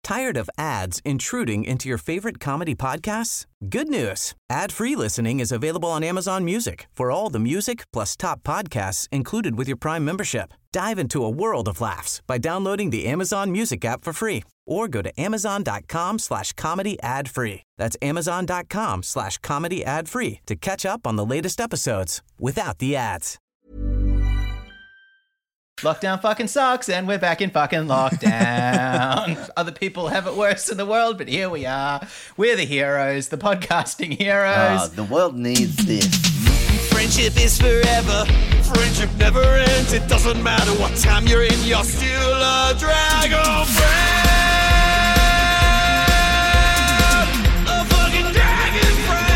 Tired of ads intruding into your favorite comedy podcasts? Good news. Ad-free listening is available on Amazon Music for all the music plus top podcasts included with your Prime membership. Dive into a world of laughs by downloading the Amazon Music app for free or go to amazon.com/comedy ad-free. That's amazon.com/comedy ad-free to catch up on the latest episodes without the ads. Lockdown fucking sucks, and we're back in fucking lockdown. Other people have it worse in the world, but here we are. We're the heroes, the podcasting heroes. The world needs this. Friendship is forever. Friendship never ends. It doesn't matter what time you're in. You're still a dragon friend. A fucking dragon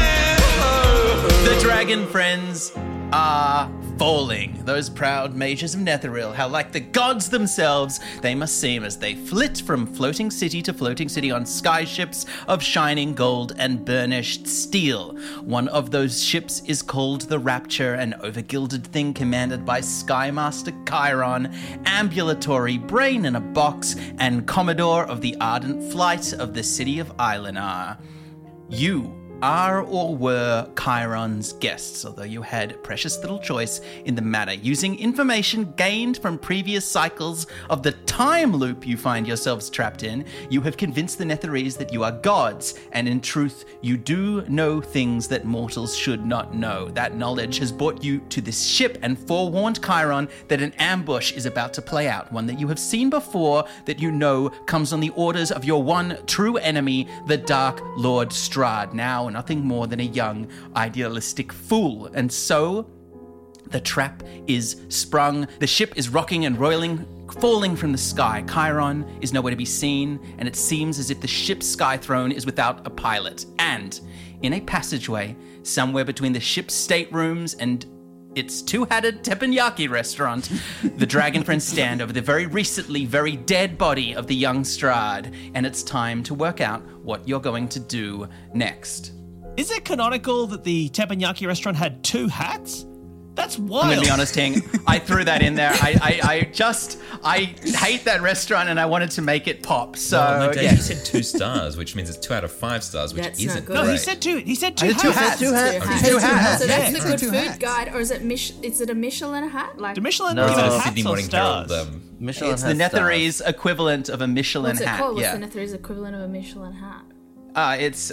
friend. The dragon friends are falling. Those proud mages of Netheril, how like the gods themselves they must seem as they flit from floating city to floating city on skyships of shining gold and burnished steel. One of those ships is called the Rapture, an overgilded thing commanded by Skymaster Chiron, ambulatory brain in a box, and Commodore of the ardent flight of the city of Islenar. You are or were Chiron's guests, although you had precious little choice in the matter. Using information gained from previous cycles of the time loop you find yourselves trapped in, you have convinced the Netherese that you are gods, and in truth, you do know things that mortals should not know. That knowledge has brought you to this ship and forewarned Chiron that an ambush is about to play out, one that you have seen before, that you know comes on the orders of your one true enemy, the Dark Lord Strahd, now nothing more than a young, idealistic fool. And so, the trap is sprung. The ship is rocking and roiling, falling from the sky. Chiron is nowhere to be seen, and it seems as if the ship's sky throne is without a pilot. And in a passageway, somewhere between the ship's staterooms and its two-hatted teppanyaki restaurant, the dragon friends stand over the very recently very dead body of the young Strahd, and it's time to work out what you're going to do next. Is it canonical that the teppanyaki restaurant had two hats? That's wild. I'm going to be honest, Ting. I threw that in there. I hate that restaurant and I wanted to make it pop. So, no, Dave, you said 2 stars, which means it's 2 out of 5 stars, which isn't great. No, he said two. He said two I hats. said two hats. So that's the good food guide, or is it a Michelin hat? Like the Michelin No. give it hats Sydney or Morning stars? Herald. Michelin it's the has Netherese stars. equivalent of a Michelin what's it hat. called? Yeah. What's the Netherese equivalent of a Michelin hat? It's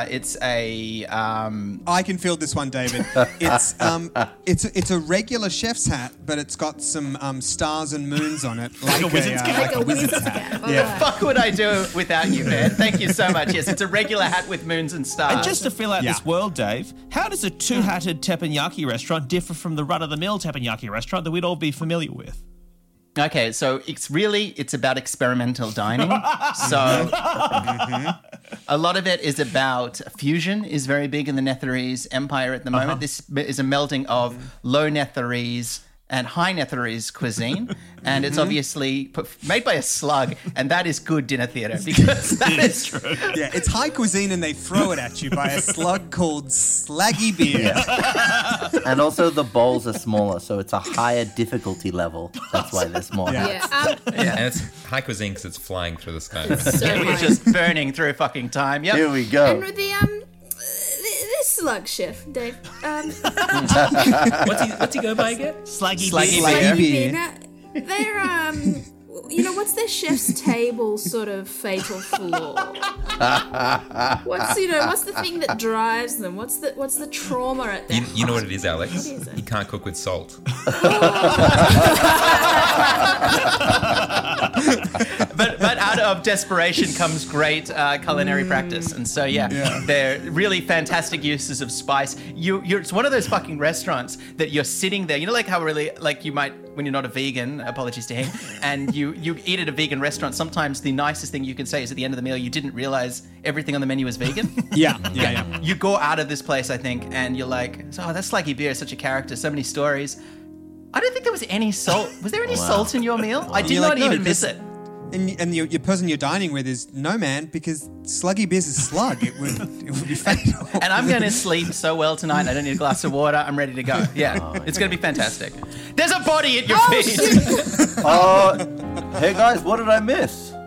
a I can field this one, David. It's a regular chef's hat, but it's got some stars and moons on it, like a wizard's cap. Like a wizard's cap. Oh, Yeah. fuck would I do without you, man? Thank you so much. Yes, it's a regular hat with moons and stars. And just to fill out Yeah. this world, Dave, how does a two-hatted teppanyaki restaurant differ from the run-of-the-mill teppanyaki restaurant that we'd all be familiar with? Okay, so it's about experimental dining. So a lot of it is about fusion is very big in the Netherese Empire at the moment. This is a melding of low Netherese and high Netherese cuisine, and it's obviously made by a slug, and that is good dinner theatre because that is true. Yeah, it's high cuisine and they throw it at you by a slug called Slaggy Beer. And also the bowls are smaller, so it's a higher difficulty level. That's why they're smaller. Yeah. And it's high cuisine because it's flying through the sky. So We're high. just burning through fucking time. Yep. Here we go. And with this slug chef, Dave. What's he go by again? Slaggy Slaggy beer. beer. Now, they're what's their chef's table sort of fatal flaw? What's the thing that drives them? What's the trauma at that? You know what it is, Alex? What is it? He can't cook with salt. But out of desperation comes great culinary practice, and so they're really fantastic uses of spice. It's one of those fucking restaurants that you're sitting there. You know, like how really like you might when you're not a vegan. Apologies to him. And you eat at a vegan restaurant. Sometimes the nicest thing you can say is at the end of the meal, you didn't realize everything on the menu is vegan. Yeah. You go out of this place, I think, and you're like, oh, that's Slaggy Beer is such a character, so many stories. I don't think there was any salt. Was there any salt in your meal? I did You're not like, no, even miss because- it. And your person you're dining with is no man, because Sluggy Beer's a slug. It would be fatal. And I'm going to sleep so well tonight. I don't need a glass of water. I'm ready to go. Yeah, it's going to be fantastic. There's a body at your feet. Hey guys, what did I miss?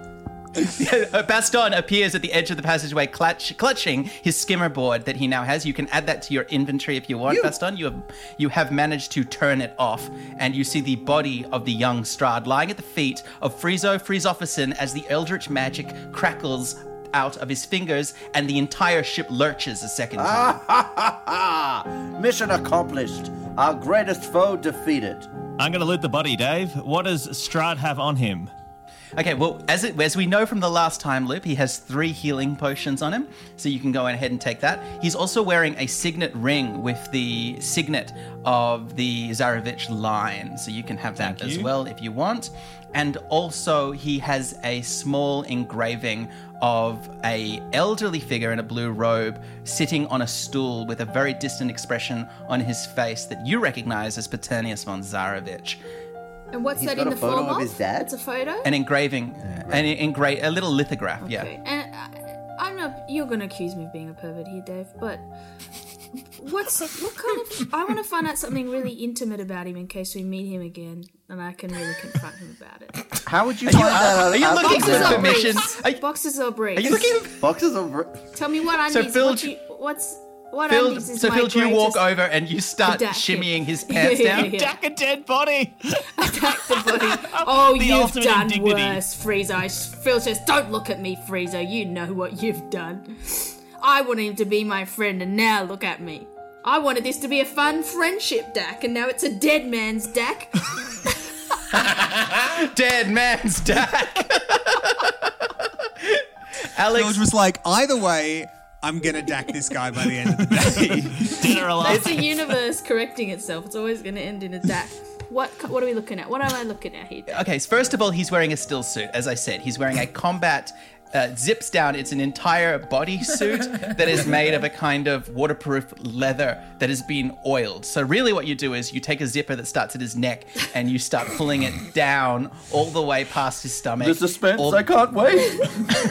Baston appears at the edge of the passageway, clutching his skimmer board that he now has. You can add that to your inventory if you want, Baston. You have managed to turn it off, and you see the body of the young Strahd lying at the feet of Friezo Friesofferson as the eldritch magic crackles out of his fingers, and the entire ship lurches a second time. Mission accomplished. Our greatest foe defeated. I'm going to loot the body, Dave. What does Strahd have on him? Okay, well, as we know from the last time loop, he has 3 healing potions on him, so you can go ahead and take that. He's also wearing a signet ring with the signet of the Zarovich line, so you can have that as well if you want. And also, he has a small engraving of a elderly figure in a blue robe sitting on a stool with a very distant expression on his face that you recognize as Paternius von Zarovich. And what's He's that got in a the photo form of of? his dad? It's a photo? An engraving, a little lithograph, Okay. yeah. And I'm not. You're gonna accuse me of being a pervert here, Dave. But what kind of? I want to find out something really intimate about him in case we meet him again, and I can really confront him about it. How would you find that out? Are you looking Boxes for or permission? briefs? Boxes or briefs? Are you looking? Boxes of... Tell me what So undies. Phil- What Phil, undies is so my Phil, you walk greatest- over and you start Attack shimmying him. his pants Yeah, down. yeah. Jack a dead body. Attack the body. Oh, The you've ultimate done indignity. worse, Friezo. Phil says, "Don't look at me, Friezo. You know what you've done. I wanted him to be my friend, and now look at me. I wanted this to be a fun friendship DAC, and now it's a dead man's DAC." Dead man's dad. Alex, George was like, either way, I'm going to DAC this guy by the end of the day. Dead or alive. It's a universe correcting itself. It's always going to end in a DAC. What are we looking at? What am I looking at here, Dave? okay, so first of all, he's wearing a still suit. As I said, he's wearing a combat zips down. It's an entire bodysuit that is made of a kind of waterproof leather that has been oiled. So really what you do is you take a zipper that starts at his neck and you start pulling it down all the way past his stomach. The suspense, all- I can't wait.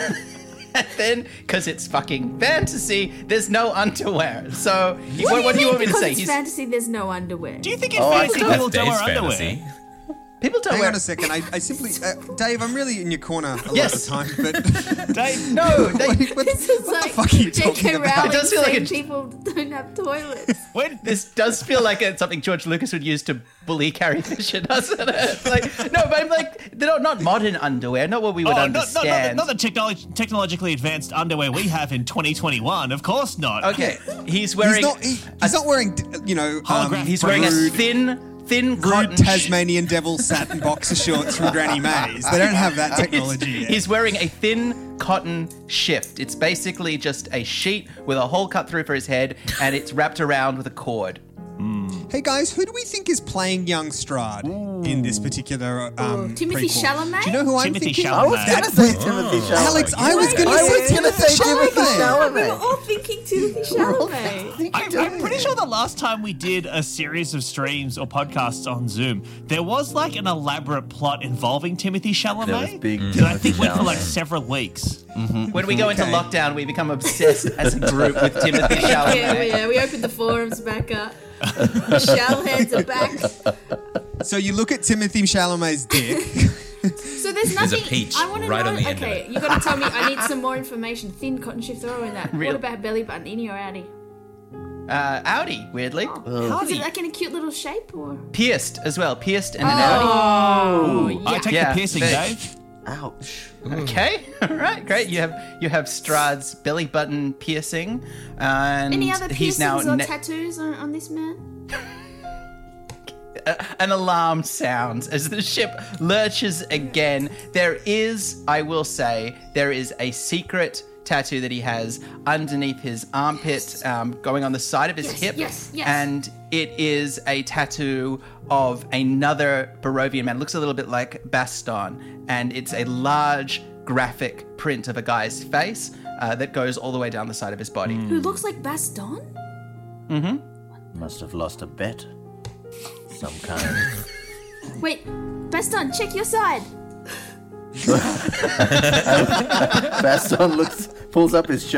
And then, because it's fucking fantasy, there's no underwear. So what do you want me to Because say? it's fantasy, there's no underwear. Do you think it's Oh, I fancy see. people That's don't wear Dave's underwear? fantasy. People don't Hang wear... on a second. I simply... Dave, I'm really in your corner a Yes. lot of the time, but... Dave, No, they, This is like fuck are you J.K. talking about? Rowling It does feel like saying a- people don't have toilets. when this does feel like it's something George Lucas would use to bully Carrie Fisher, doesn't it? It's like, no, but I'm like, they're not modern underwear, not what we would understand. not the technologically advanced underwear we have in 2021. Of course not. Okay, he's wearing... He's not wearing, you know... Holographic he's wearing a Rude. thin Rude cotton... Tasmanian devil satin boxer shorts from Granny Mays. They don't have that technology yet. He's wearing a thin cotton shift. It's basically just a sheet with a hole cut through for his head, and it's wrapped around with a cord. Hey guys, who do we think is playing young Strahd in this particular Timothy prequel? Chalamet? Do you know who I'm Timothy thinking? Chalamet. I was going to say Timothy Chalamet. Alex, I was going to I say was gonna say Timothy We were Chalamet. all thinking Timothy Chalamet. I'm pretty sure the last time we did a series of streams or podcasts on Zoom, there was like an elaborate plot involving Timothy Chalamet. There was big that I think Timothy went for like Chalamet. Mm-hmm. several weeks. When we go into Okay. lockdown, we become obsessed as a group with Timothy Chalamet. Yeah, we opened the forums back up. The shellheads are back. So you look at Timothy Chalamet's dick. So there's nothing. a peach I want to right know. on the end of Okay, it. you got to tell me. I need some more information. Thin cotton shift. Throw in that. Real- What about belly button? Innie or outie? Audi, weirdly. Is it like in a cute little shape or? Pierced as well. Pierced and an Audi. Oh, I yeah. take Yeah, the piercing, big. Dave. Ouch. Okay, all right, great. You have Strahd's belly button piercing, and Any other he's piercings now or tattoos on this man? an alarm sounds as the ship lurches again. There is, I will say, there is a secret tattoo that he has underneath his armpit, going on the side of his hip. yes. And it is a tattoo of another Barovian man. It looks a little bit like Baston, and it's a large graphic print of a guy's face that goes all the way down the side of his body. Who looks like Baston? Must have lost a bet. Some kind. Wait, Baston, check your side. Baston pulls up his shirt.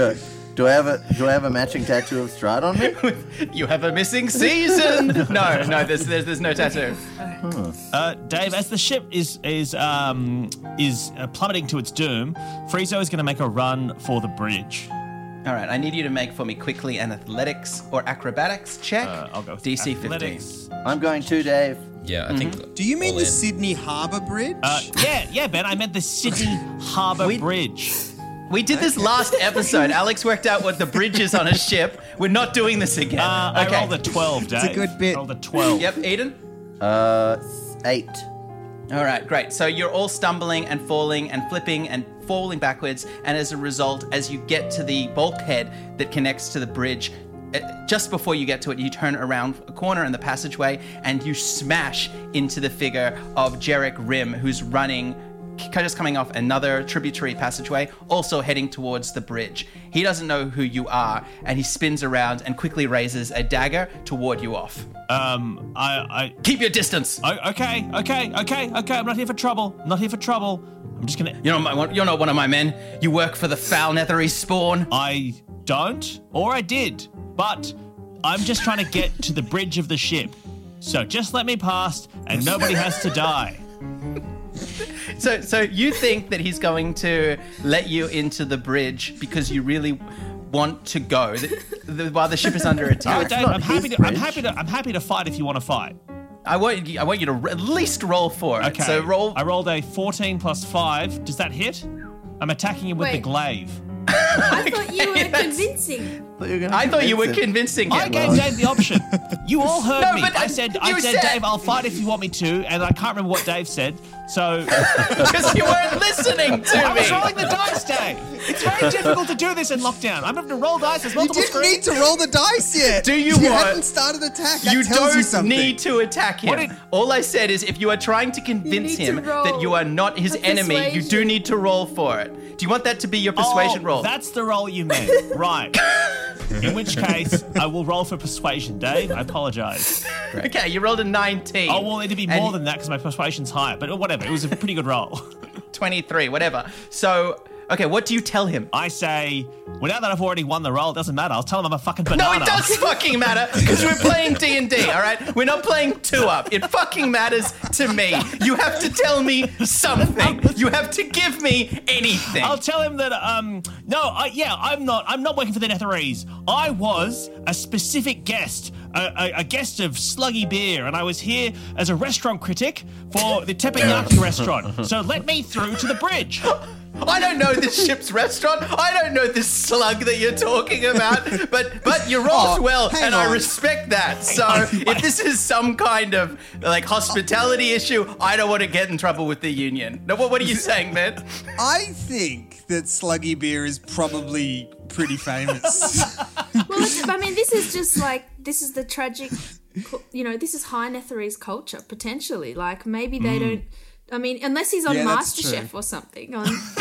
Do I have a matching tattoo of Strahd on me? You have a missing season. No, there's no tattoo. Dave, as the ship is plummeting to its doom, Friezo is going to make a run for the bridge. All right, I need you to make for me quickly an athletics or acrobatics check. I'll go with DC athletics. 15. I'm going too, Dave. Yeah, I think. Do you mean all the in. Sydney Harbour Bridge? Yeah, Ben. I meant the Sydney Harbour Bridge. We did this last episode. Alex worked out what the bridge is on a ship. We're not doing this again. I rolled a 12, Dave. It's a good bit. I rolled a 12. Yep, Eden? 8. All right, great. So you're all stumbling and falling and flipping and falling backwards, and as a result, as you get to the bulkhead that connects to the bridge, just before you get to it, you turn around a corner in the passageway and you smash into the figure of Jarek Rim, who's running, just coming off another tributary passageway, also heading towards the bridge. He doesn't know who you are, and he spins around and quickly raises a dagger to ward you off. I Keep your distance. Okay. I'm not here for trouble. I'm just gonna. You're not one of my men. You work for the foul Nethery spawn. I don't, or I did, but I'm just trying to get to the bridge of the ship. So just let me past, and nobody has to die. So you think that he's going to let you into the bridge because you really want to go while the ship is under attack? Dave, I'm happy to fight if you want to fight. I want you to at least roll for it. Okay. So roll. I rolled a 14 plus 5. Does that hit? I'm attacking him with the Wait. glaive. I thought you were convincing. I thought you were convincing him. I gave Dave the option. You all heard No, me. but I said, Dave, I'll fight if you want me to, and I can't remember what Dave said. So Because you weren't listening to I me. was rolling the dice, Dave. It's very difficult to do this in lockdown. I'm having to roll dice. There's You multiple didn't screens. need to roll the dice yet. Do you You want- hadn't started attack. That You tells you don't something. need to attack him. What did- All I said is if you are trying to convince need to him roll that you are not his a enemy, you do persuasion. need to roll for it. Do you want that to be your persuasion roll? That's the roll you meant. Right. In which case, I will roll for persuasion, Dave. I apologize. Okay, you rolled a 19. Oh, well, it'd be more than that because my persuasion's higher. But whatever. It was a pretty good roll. 23, whatever. So, okay, what do you tell him? I say, well, now that I've already won the roll, it doesn't matter. I'll tell him I'm a fucking No, banana. it does fucking matter because we're playing D&D, all right? We're not playing 2-Up. It fucking matters to me. You have to tell me something. You have to give me anything. I'll tell him that, I'm not working for the Netherese. I was a specific guest, a guest of Sluggy Beer, and I was here as a restaurant critic for the Teppanyaki restaurant. So let me through to the bridge. I don't know this ship's restaurant. I don't know this slug that you're talking about. But you rolled Oh, well, hang and I on. respect that. So if this is some kind of like hospitality issue, I don't want to get in trouble with the union. No, what are you saying, man? I think that Sluggy Beer is probably pretty famous. Well, I mean, this is just like, this is the tragic, this is high Netherese culture, potentially. Like, maybe they don't, I mean, unless he's on Yeah, that's MasterChef true. or something.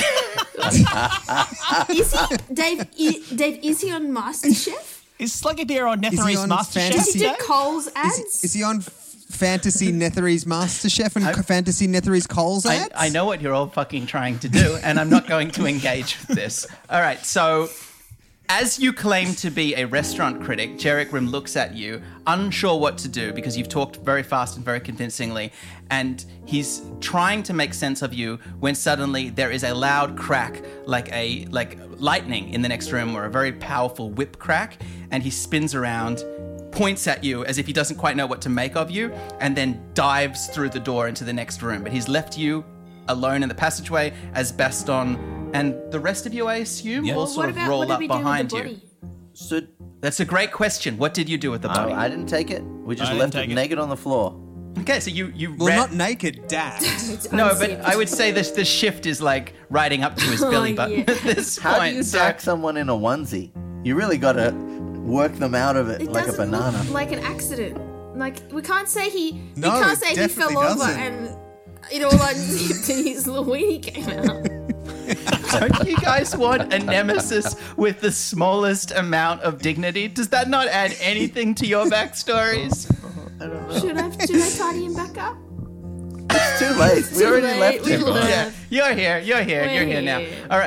Is he, Dave, is he on MasterChef? Is Sluggy Beer on Is he Netherese on MasterChef? Does he Fantasy- do Coles ads? Is he on Fantasy Nethery's MasterChef and Fantasy Nethery's Coles ads? I know what you're all fucking trying to do, and I'm not going to engage with this. All right, so as you claim to be a restaurant critic, Jarek Rim looks at you, unsure what to do because you've talked very fast and very convincingly, and he's trying to make sense of you when suddenly there is a loud crack, like lightning in the next room, or a very powerful whip crack, and he spins around, points at you as if he doesn't quite know what to make of you, and then dives through the door into the next room. But he's left you alone in the passageway as Baston and the rest of you, I assume, all sort of roll what up did we do with behind the you. body? So, That's a great question. What did you do with the body? I didn't take it. We just I didn't left take it it. naked on the floor. Okay, so you Well, ran- not naked, Dad. It's No, but unzipped. I would say this the shift is like riding up to his belly button yeah. at this How point. do you so- jack someone in a onesie? You really got to work them out of it, It like a doesn't banana. look like an accident. Like, we can't say No, we can't it say he definitely fell over doesn't. and it all unzipped and his little weenie came out. Don't you guys want a nemesis with the smallest amount of dignity? Does that not add anything to your backstories? Should I tidy him back up? It's too late. We Too already late, left we him. left. Yeah, you're here now. Wait. All right.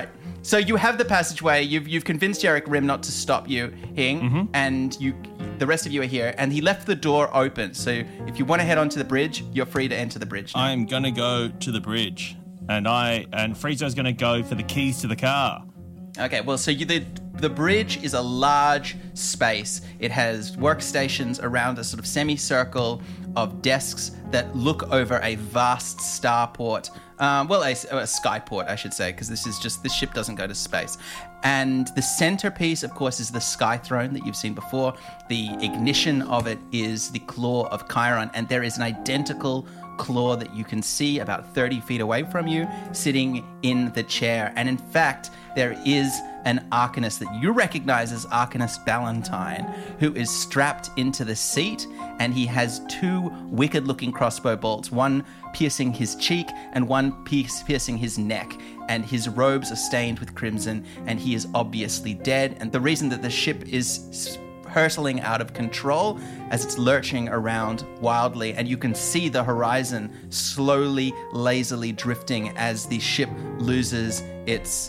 So you have the passageway. You've convinced Eric Rim not to stop you, Hing, and the rest of you are here. And he left the door open. So if you want to head onto the bridge, you're free to enter the bridge. I'm gonna go to the bridge, and Friezo's gonna go for the keys to the car. Okay, well, so the bridge is a large space. It has workstations around a sort of semicircle of desks that look over a vast starport. A skyport, I should say, because this ship doesn't go to space. And the centerpiece, of course, is the Sky Throne that you've seen before. The ignition of it is the Claw of Chiron, and there is an identical claw that you can see about 30 feet away from you sitting in the chair. And in fact, there is an Arcanist that you recognize as Arcanist Ballantyne, who is strapped into the seat, and he has two wicked-looking crossbow bolts, one piercing his cheek and one piercing his neck. And his robes are stained with crimson, and he is obviously dead. And the reason that the ship is hurtling out of control as it's lurching around wildly, and you can see the horizon slowly, lazily drifting as the ship loses its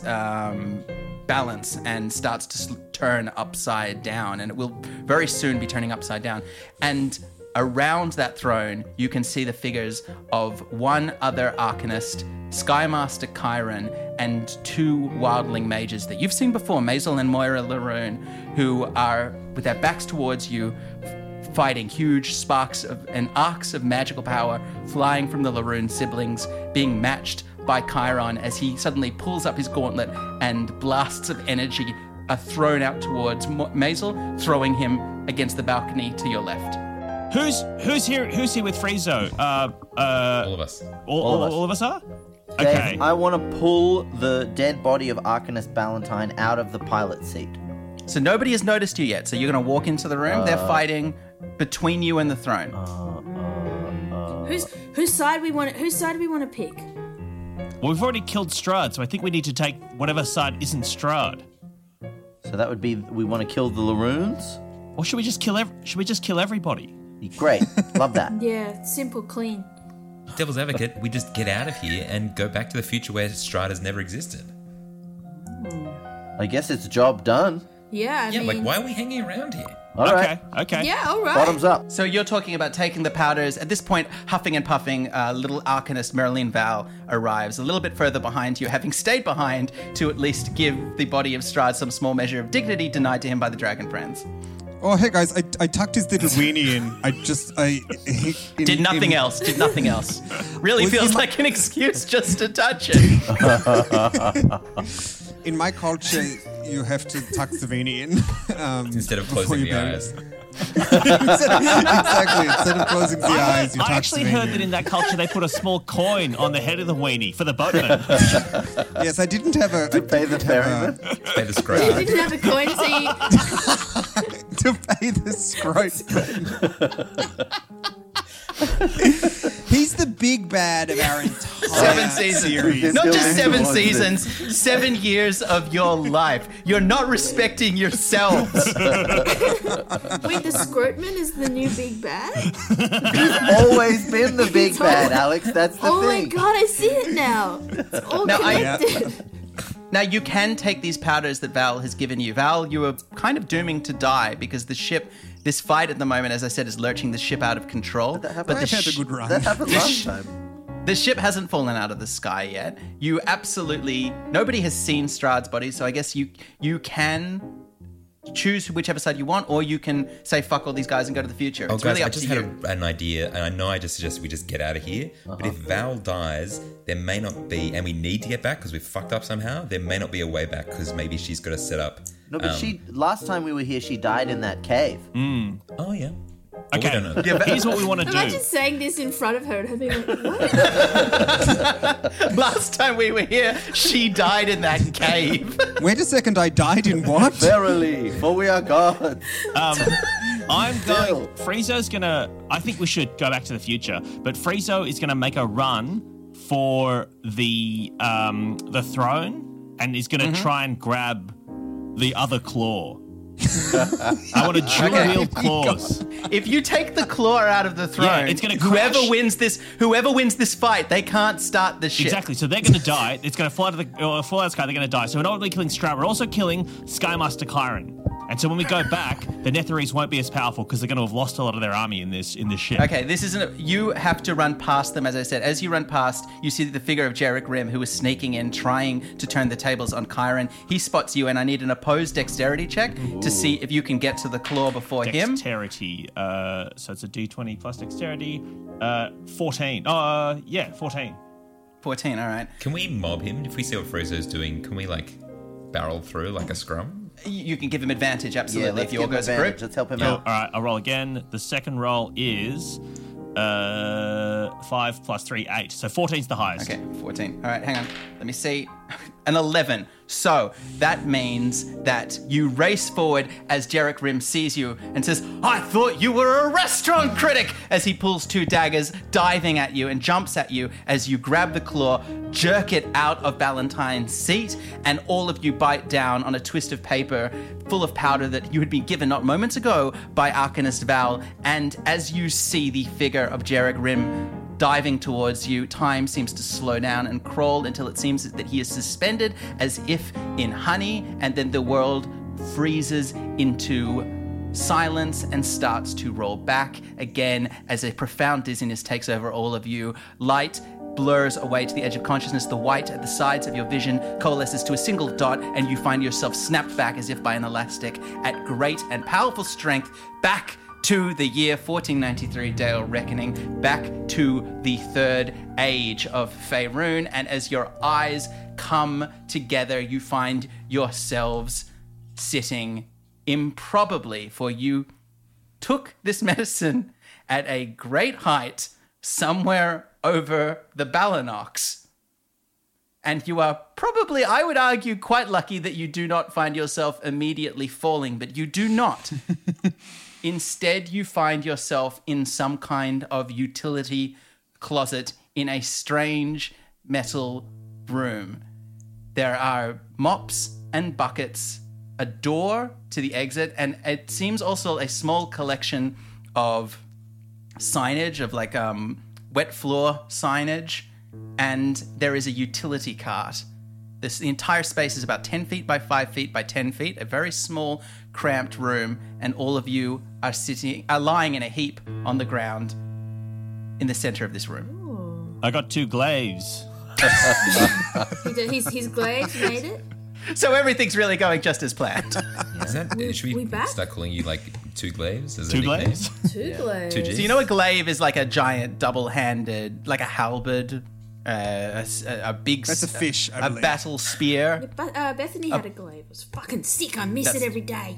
balance and starts to turn upside down, and it will very soon be turning upside down. And around that throne, you can see the figures of one other Arcanist, Skymaster Chiron, and two wildling mages that you've seen before, Maisel and Moira Laroon, who are, with their backs towards you, fighting huge sparks and arcs of magical power flying from the Laroon siblings, being matched by Chiron as he suddenly pulls up his gauntlet and blasts of energy are thrown out towards Maisel, throwing him against the balcony to your left. Who's here with Friezo? All of us. All of us are? Dave, Okay. I want to pull the dead body of Arcanist Ballantyne out of the pilot seat. So nobody has noticed you yet, so you're going to walk into the room. They're fighting between you and the throne. Whose side we want to pick? Well, we've already killed Strahd, so I think we need to take whatever side isn't Strahd. So that would be, we want to kill the Laroons? Or should we just kill everybody? Great, love that. Yeah, simple, clean. Devil's advocate, we just get out of here and go back to the future where Strahd has never existed. I guess it's job done. Yeah, I mean... why are we hanging around here? All right. Okay. Yeah, all right. Bottoms up. So you're talking about taking the powders. At this point, huffing and puffing, little Arcanist Merlin Val arrives a little bit further behind you, having stayed behind to at least give the body of Strahd some small measure of dignity denied to him by the Dragon Friends. Oh, hey guys, I tucked his little weenie in. Did nothing else. Really feels like an excuse just to touch it. In my culture, you have to tuck the weenie in. Instead of closing the eyes. Exactly. Instead of closing the eyes, you tuck I actually the heard weenie that in that culture they put a small coin on the head of the weenie for the boatman. Yes, I didn't have a... To pay the ferryman? Pay the You scrotum. didn't have a coin, so you... to pay the scrotum. He's the big bad of our entire 7 seasons. series. Not just 7 Still seasons, 7 years of your life. You're not respecting yourselves. Wait, the Scroteman is the new big bad? He's always been the big bad, Alex. That's the Oh my thing. god, I see it now. It's all Now, connected. Now, you can take these powders that Val has given you. Val, you are kind of dooming to die because the ship, this fight at the moment, as I said, is lurching the ship out of control. That But I've had a good run. That happened This last sh- time. the ship hasn't fallen out of the sky yet. You absolutely... Nobody has seen Strahd's body, so I guess you can choose whichever side you want, or you can say fuck all these guys and go to the future. Oh, It's guys, really I up just to had you. an idea, and I know I just suggested we just get out of here. But if Val dies, there may not be, and we need to get back because we've fucked up somehow, there may not be a way back because maybe she's got to set up. No, but last time we were here, she died in that cave. Oh, yeah. Okay, Well, we don't know. here's what we want to do. Imagine saying this in front of her and her being like, what? Last time we were here, she died in that cave. Wait a second, I died in what? Verily, for we are gods. I'm going... Friezo's going to... I think we should go back to the future, but Friezo is going to make a run for the throne and is going to try and grab the other claw. I want a dual-wield claws. If you take the claw out of the throne, Yeah, it's gonna whoever crash. wins this fight, they can't start the ship. Exactly, so they're going to die. It's going to fall out of the sky. They're going to die. So we're not only killing Stroud, we're also killing Skymaster Chiron. And so when we go back, the Netherese won't be as powerful because they're going to have lost a lot of their army in this ship. Okay, this isn't. You have to run past them, as I said. As you run past, you see the figure of Jarek Rim, who is sneaking in, trying to turn the tables on Chiron. He spots you, and I need an opposed dexterity check to see if you can get to the claw before him. Dexterity. So it's a D20 plus dexterity. 14. 14. 14. All right. Can we mob him? If we see what Friezo's doing, can we, barrel through like a scrum? You can give him advantage, absolutely, let's if you all give him go as a advantage. group. Let's help him All out. right, I'll roll again. The second roll is 5 plus 3, 8. So 14's the highest. Okay, 14. All right, hang on. Let me see. An 11. So that means that you race forward as Jarek Rim sees you and says, "I thought you were a restaurant critic," as he pulls 2 daggers, diving at you and jumps at you as you grab the claw, jerk it out of Valentine's seat, and all of you bite down on a twist of paper full of powder that you had been given not moments ago by Arcanist Val. And as you see the figure of Jarek Rim diving towards you, time seems to slow down and crawl until it seems that he is suspended as if in honey, and then the world freezes into silence and starts to roll back again as a profound dizziness takes over all of you. Light blurs away to the edge of consciousness. The white at the sides of your vision coalesces to a single dot, and you find yourself snapped back as if by an elastic at great and powerful strength, back to the year 1493 Dale Reckoning, back to the third age of Faerun. And as your eyes come together, you find yourselves sitting improbably, for you took this medicine at a great height somewhere over the Balanox. And you are probably, I would argue, quite lucky that you do not find yourself immediately falling, but you do not. Instead, you find yourself in some kind of utility closet in a strange metal room. There are mops and buckets, a door to the exit, and it seems also a small collection of signage, of wet floor signage, and there is a utility cart. The entire space is about 10 feet by 5 feet by 10 feet, a very small, cramped room, and all of you are lying in a heap on the ground in the center of this room. I got 2 glaives. His glaives made it. So everything's really going just as planned. Should we back? start calling you 2 glaives? As a 2 nickname? glaives? 2 glaives. 2 Gs? So you know a glaive is like a giant double-handed, like a halberd, a big... That's a fish, I a believe. battle spear. But Bethany had a glaive. It was fucking sick. I miss it every day.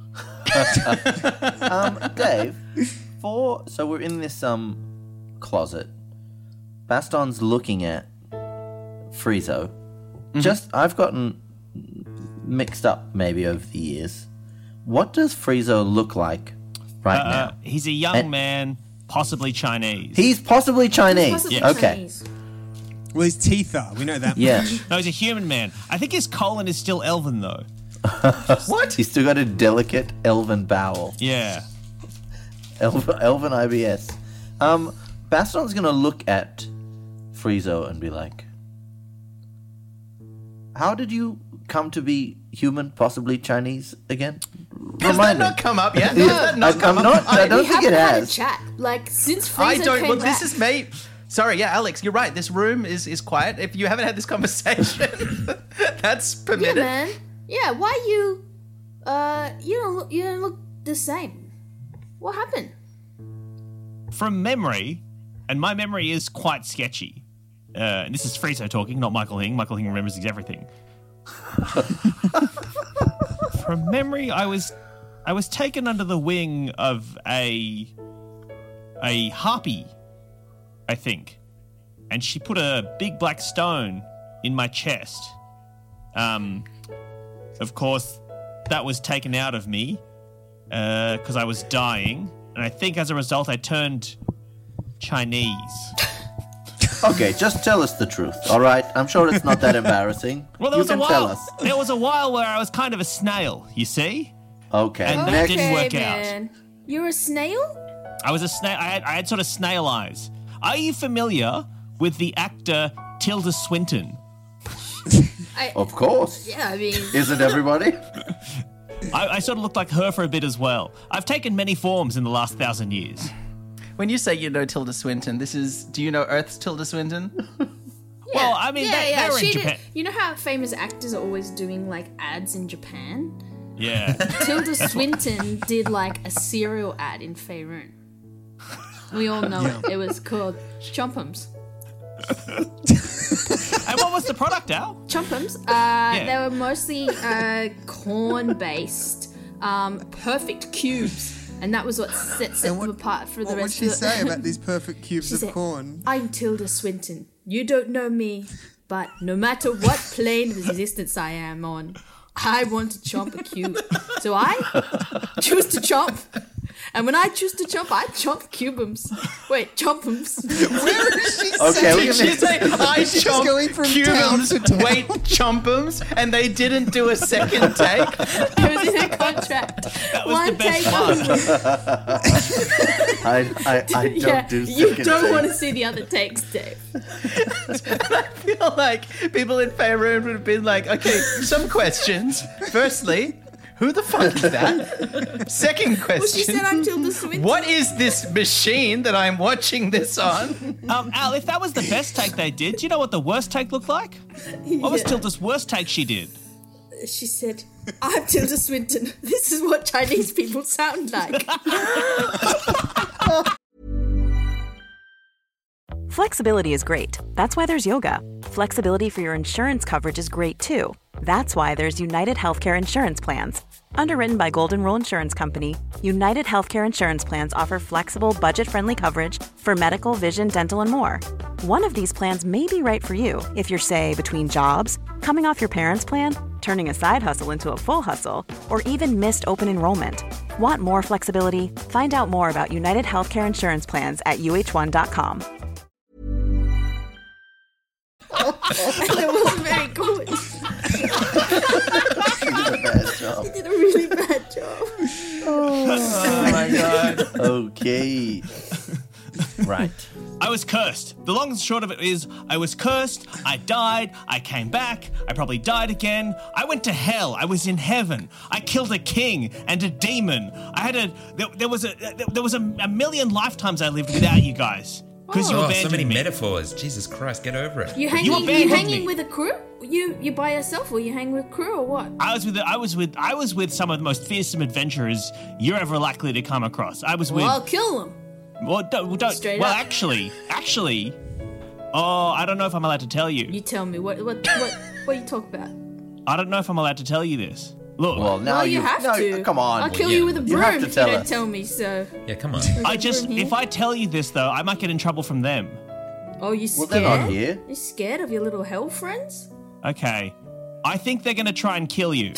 Dave, so we're in this closet. Baston's looking at Friezo. I've gotten mixed up maybe over the years. What does Friezo look like right now? He's a young man, possibly Chinese. He's possibly Chinese. Possibly Okay. Chinese. Well, his teeth are. We know that. Yeah. No, he's a human man. I think his colon is still elven, though. What? He's still got a delicate elven bowel. Yeah. Elven IBS. Baston's gonna look at Friezo and be like, "How did you come to be human, possibly Chinese again?" Has that not come up yet? Has that not come up? I don't We think it haven't had a has. chat. Since Frieza I don't. came Well, back. this is me. Sorry, yeah, Alex, you're right. This room is quiet. If you haven't had this conversation, that's Yeah, permitted. man. Yeah, why you... you don't look the same. What happened? From memory, and my memory is quite sketchy. And this is Friezo talking, not Michael Hing. Michael Hing remembers everything. From memory, I was taken under the wing of a harpy, I think, and she put a big black stone in my chest. Of course, that was taken out of me because I was dying, and I think as a result, I turned Chinese. Okay, just tell us the truth, all right? I'm sure it's not that embarrassing. Well, there You was a can tell while. us. There was a while where I was kind of a snail. You see, Okay. And that Next. didn't work out. man. You're a snail? I was a snail. I had sort of snail eyes. Are you familiar with the actor Tilda Swinton? Of course. Yeah, I mean... Isn't everybody? I sort of looked like her for a bit as well. I've taken many forms in the last 1,000 years. When you say you know Tilda Swinton, do you know Earth's Tilda Swinton? Well, I mean, they were in She Japan. you know how famous actors are always doing, like, ads in Japan? Yeah. Tilda Swinton did, like, a cereal ad in Faerun. We all know it. It was called Chompums. And what was the product, Al? Chompums. They were mostly corn-based, perfect cubes. And that was what set them apart for the What would rest she of the... say about these perfect cubes She of said, corn? I'm Tilda Swinton. You don't know me, but no matter what plane of existence I am on, I want to chomp a cube. So I choose to chomp. And when I choose to chomp, I chomp cubums. Wait, chompums. Where is she Okay, saying? we're She's like, I She's going chomp from town to cubums, town. wait, chompums, and they didn't do a second take. It was in a contract. That was One the best take part. I don't Yeah, do you second don't take. want to see the other takes, Dave. I feel like people in Faerun would have been like, okay, some questions. Firstly, who the fuck is that? Second question. Well, she said I'm Tilda Swinton. What is this machine that I'm watching this on? Al, if that was the best take they did, do you know what the worst take looked like? What was Yeah. Tilda's worst take she did? She said, I'm Tilda Swinton. This is what Chinese people sound like. Flexibility is great. That's why there's yoga. Flexibility for your insurance coverage is great too. That's why there's United Healthcare Insurance Plans. Underwritten by Golden Rule Insurance Company, United Healthcare Insurance Plans offer flexible, budget-friendly coverage for medical, vision, dental, and more. One of these plans may be right for you if you're, say, between jobs, coming off your parents' plan, turning a side hustle into a full hustle, or even missed open enrollment. Want more flexibility? Find out more about United Healthcare Insurance Plans at uh1.com. It wasn't very good. She did a bad job. You did a really bad job. Oh my god. Okay. Right. I was cursed. The long and short of it is, I was cursed, I died, I came back, I probably died again, I went to hell, I was in heaven, I killed a king and a demon. There was a million lifetimes I lived without you guys. Because you Oh, abandoned so many me. metaphors. Jesus Christ, get over it. You abandoned hanging me. with a crew? You by yourself or you hang with crew or what? I was with some of the most fearsome adventurers you're ever likely to come across. I was with. Well, I'll kill them. Well, don't. Straight well, up. actually. Oh, I don't know if I'm allowed to tell you. You tell me what you talk about. I don't know if I'm allowed to tell you this. Look, Well, now Well, you have to. Come on. I'll kill yeah. you with a You broom have to if you tell don't us. tell me. So, Yeah, come on. if I tell you this though, I might get in trouble from them. oh, you Well, scared? they're not here. You scared of your little hell friends? Okay. I think they're going to try and kill you.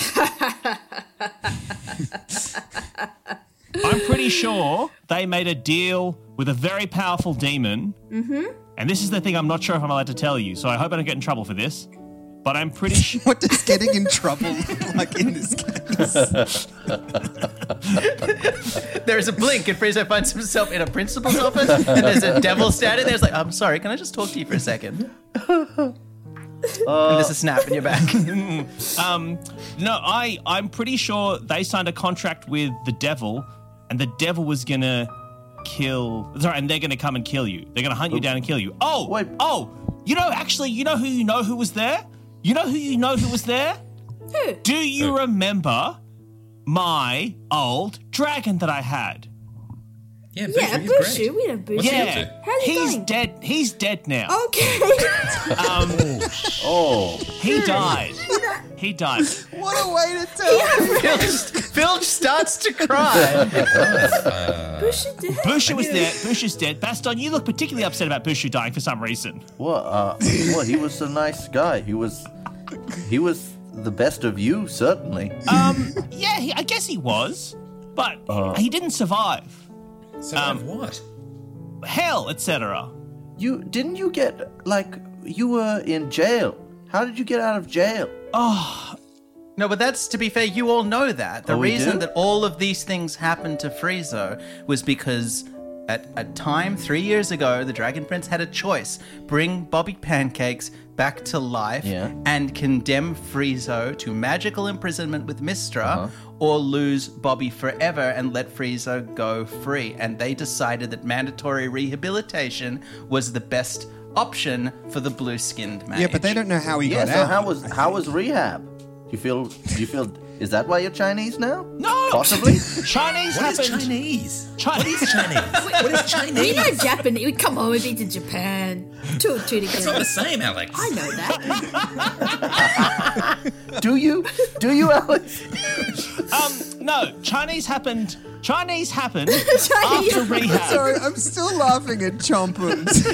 I'm pretty sure they made a deal with a very powerful demon. Mm-hmm. And this is the thing I'm not sure if I'm allowed to tell you, so I hope I don't get in trouble for this. But I'm pretty sure... What does getting in trouble look like in this case? There's a blink and Friezo finds himself in a principal's office and there's a devil standing there. It's like, I'm sorry, can I just talk to you for a second? And there's a snap in your back. No, I'm pretty sure they signed a contract with the devil, and the devil was gonna and they're gonna come and kill you. They're gonna hunt you down and kill you. Oh, Wait. you know who was there? You know who was there? Who? Do you remember my old dragon that I had? Yeah, Yeah, he's Bushu. great. We know Bushu. What's he up Yeah, to? How's he he's going? dead. He's dead now. Okay. Oh. He died. He died. What a way to tell. Phil starts to cry. Bushu did. Bushu was there. Bushu's dead. Baston, you look particularly upset about Bushu dying for some reason. Well, he was a nice guy. He was the best of you, certainly. Yeah, I guess he was, but he didn't survive. So what? Hell, etc. Didn't you get, like, you were in jail? How did you get out of jail? No, but that's, to be fair, you all know that. The we reason do? that all of these things happened to Friezo was because at a time 3 years ago, the Dragon Prince had a choice. Bring Bobby Pancakes back to life and condemn Friezo to magical imprisonment with Mystra, or lose Bobby forever and let Friezo go free. And they decided that mandatory rehabilitation was the best option for the blue-skinned mage. Yeah, but they don't know how he Yeah, got so out. how was rehab? Do you feel is that why you're Chinese now? No! Possibly? Chinese What is happened. Chinese? What is Chinese? What is Chinese? We know Japanese. Come on, we've been to Japan. Two It's not together. the same, Alex. I know that. Do you? Do you, Alex? No, Chinese happened after rehab. Sorry, I'm still laughing at Chompums.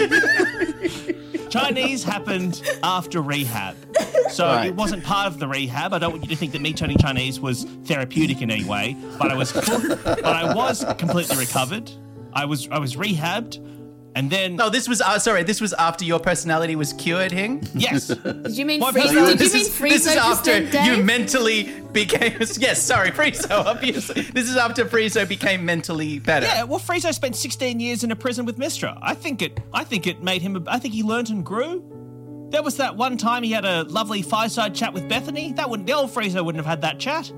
Chinese happened after rehab. So Right. it wasn't part of the rehab. I don't want you to think that me turning Chinese was therapeutic in any way, but I was completely recovered. I was rehabbed, and then No, this was this was after your personality was cured, Hing. yes. Did you mean What Friezo? about- Did you This mean is Friezo just after then, Dave? you mentally became Friezo, obviously. This is after Friezo became mentally better. Yeah, well, Friezo spent 16 years in a prison with Mystra. I think it made him. I think he learnt and grew. There was that one time he had a lovely fireside chat with Bethany. The old Friezo wouldn't have had that chat.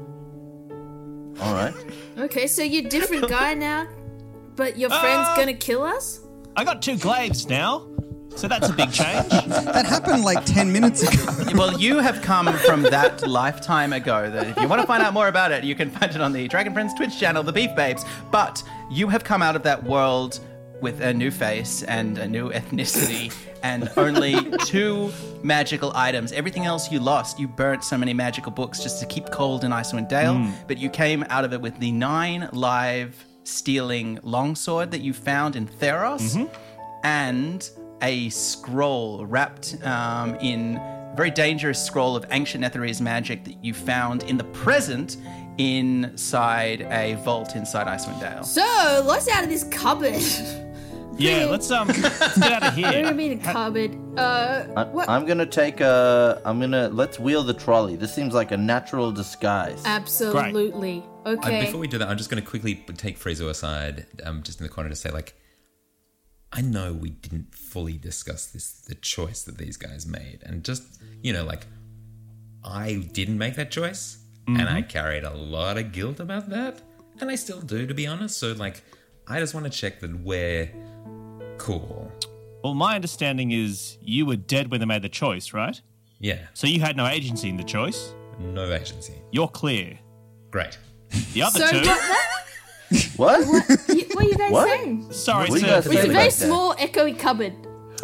All right. Okay, so you're a different guy now, but your friend's gonna kill us? I got 2 glaives now, so that's a big change. That happened like 10 minutes ago. Well, you have come from that lifetime ago that if you want to find out more about it, you can find it on the Dragon Prince Twitch channel, The Beef Babes. But you have come out of that world with a new face and a new ethnicity and only 2 magical items. Everything else you lost. You burnt so many magical books just to keep cold in Icewind Dale, but you came out of it with the 9 live stealing longsword that you found in Theros and a scroll wrapped in a very dangerous scroll of ancient Netherese magic that you found in the present inside a vault inside Icewind Dale. So, what's out of this cupboard? Yeah, let's get out of What do you here. mean a cupboard? What? I'm gonna let's wheel the trolley. This seems like a natural disguise. Absolutely. Okay. Before we do that, I'm just going to quickly take Friezo aside, just in the corner to say, like, I know we didn't fully discuss the choice that these guys made. And just, like, I didn't make that choice. And I carried a lot of guilt about that. And I still do, to be honest. So, like, I just want to check that we're cool. Well, my understanding is you were dead when they made the choice, right? Yeah. So you had no agency in the choice. No agency. You're clear. Great. The other So 2. what? What? What are you guys What? saying? Sorry, What are you sir. guys It's saying a very about that? small, echoey cupboard.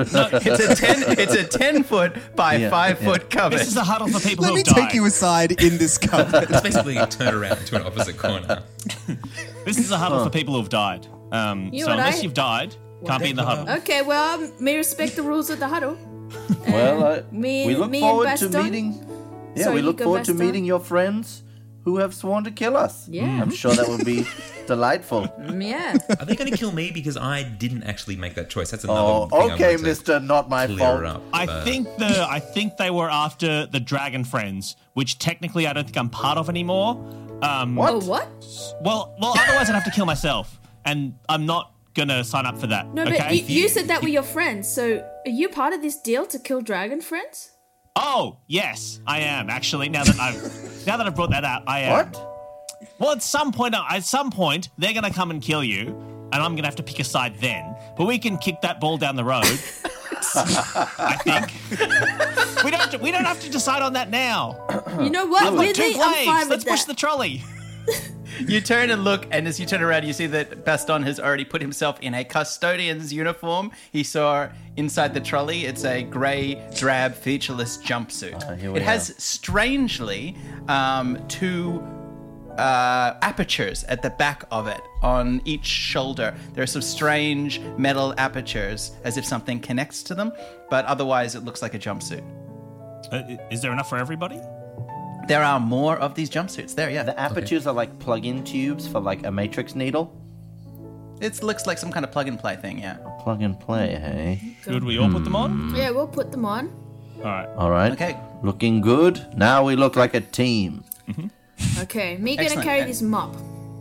It's a 10-foot by 5-foot cupboard. This is a huddle for people Let who me have died. take you aside in this cupboard. It's basically turn around to an opposite corner. This is a huddle for people who have died. You So know what unless I- you've died, can't be in the huddle. Okay, well, me respect the rules of the huddle. Well, me we and- look me and forward to Baston? meeting. Yeah, Sorry, we you look go, forward to Baston. meeting your friends who have sworn to kill us. Yeah. I'm sure that would be delightful. Yeah. Are they going to kill me because I didn't actually make that choice? That's another Oh, thing I okay, wanted to Mister. Not my clear fault. up. I think they were after the Dragon Friends, which technically I don't think I'm part of anymore. What? Oh, what? Well, otherwise I'd have to kill myself, and I'm not gonna sign up for that. No, okay? but you said that were your friends, so are you part of this deal to kill dragon friends? Oh, yes, I am actually. Now that I've brought that out, I am. What? Well, at some point, they're gonna come and kill you, and I'm gonna have to pick a side then. But we can kick that ball down the road. I think we don't have to decide on that now. You know what? I've got 2 Really, I'm fine glaives. with Let's that. push the trolley. You turn and look, and as you turn around, you see that Baston has already put himself in a custodian's uniform. He saw inside the trolley, it's a grey, drab, featureless jumpsuit. Here we It has, strangely, 2 apertures at the back of it on each shoulder. There are some strange metal apertures, as if something connects to them, but otherwise it looks like a jumpsuit. Is there enough for everybody? There are more of these jumpsuits there, yeah. The apertures are like plug-in tubes for like a matrix needle. It looks like some kind of plug-and-play thing, yeah. Plug and play, hey? Should we all put them on? Yeah, we'll put them on. All right. All right. Okay. Looking good. Now we look like a team. Okay, me gonna Excellent. carry this mop.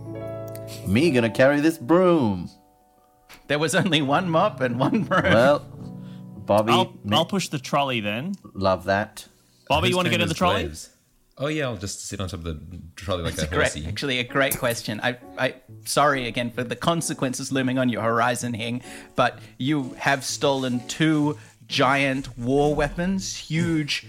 Me gonna carry this broom. There was only one mop and one broom. Well, Bobby, I'll push the trolley then. love that. Bobby, Who's you want to carrying get in the those trolley? glaives? Oh yeah, I'll just sit on top of the trolley like It's a horsey. actually a great question. I sorry again for the consequences looming on your horizon, Hing, but you have stolen 2 giant war weapons, huge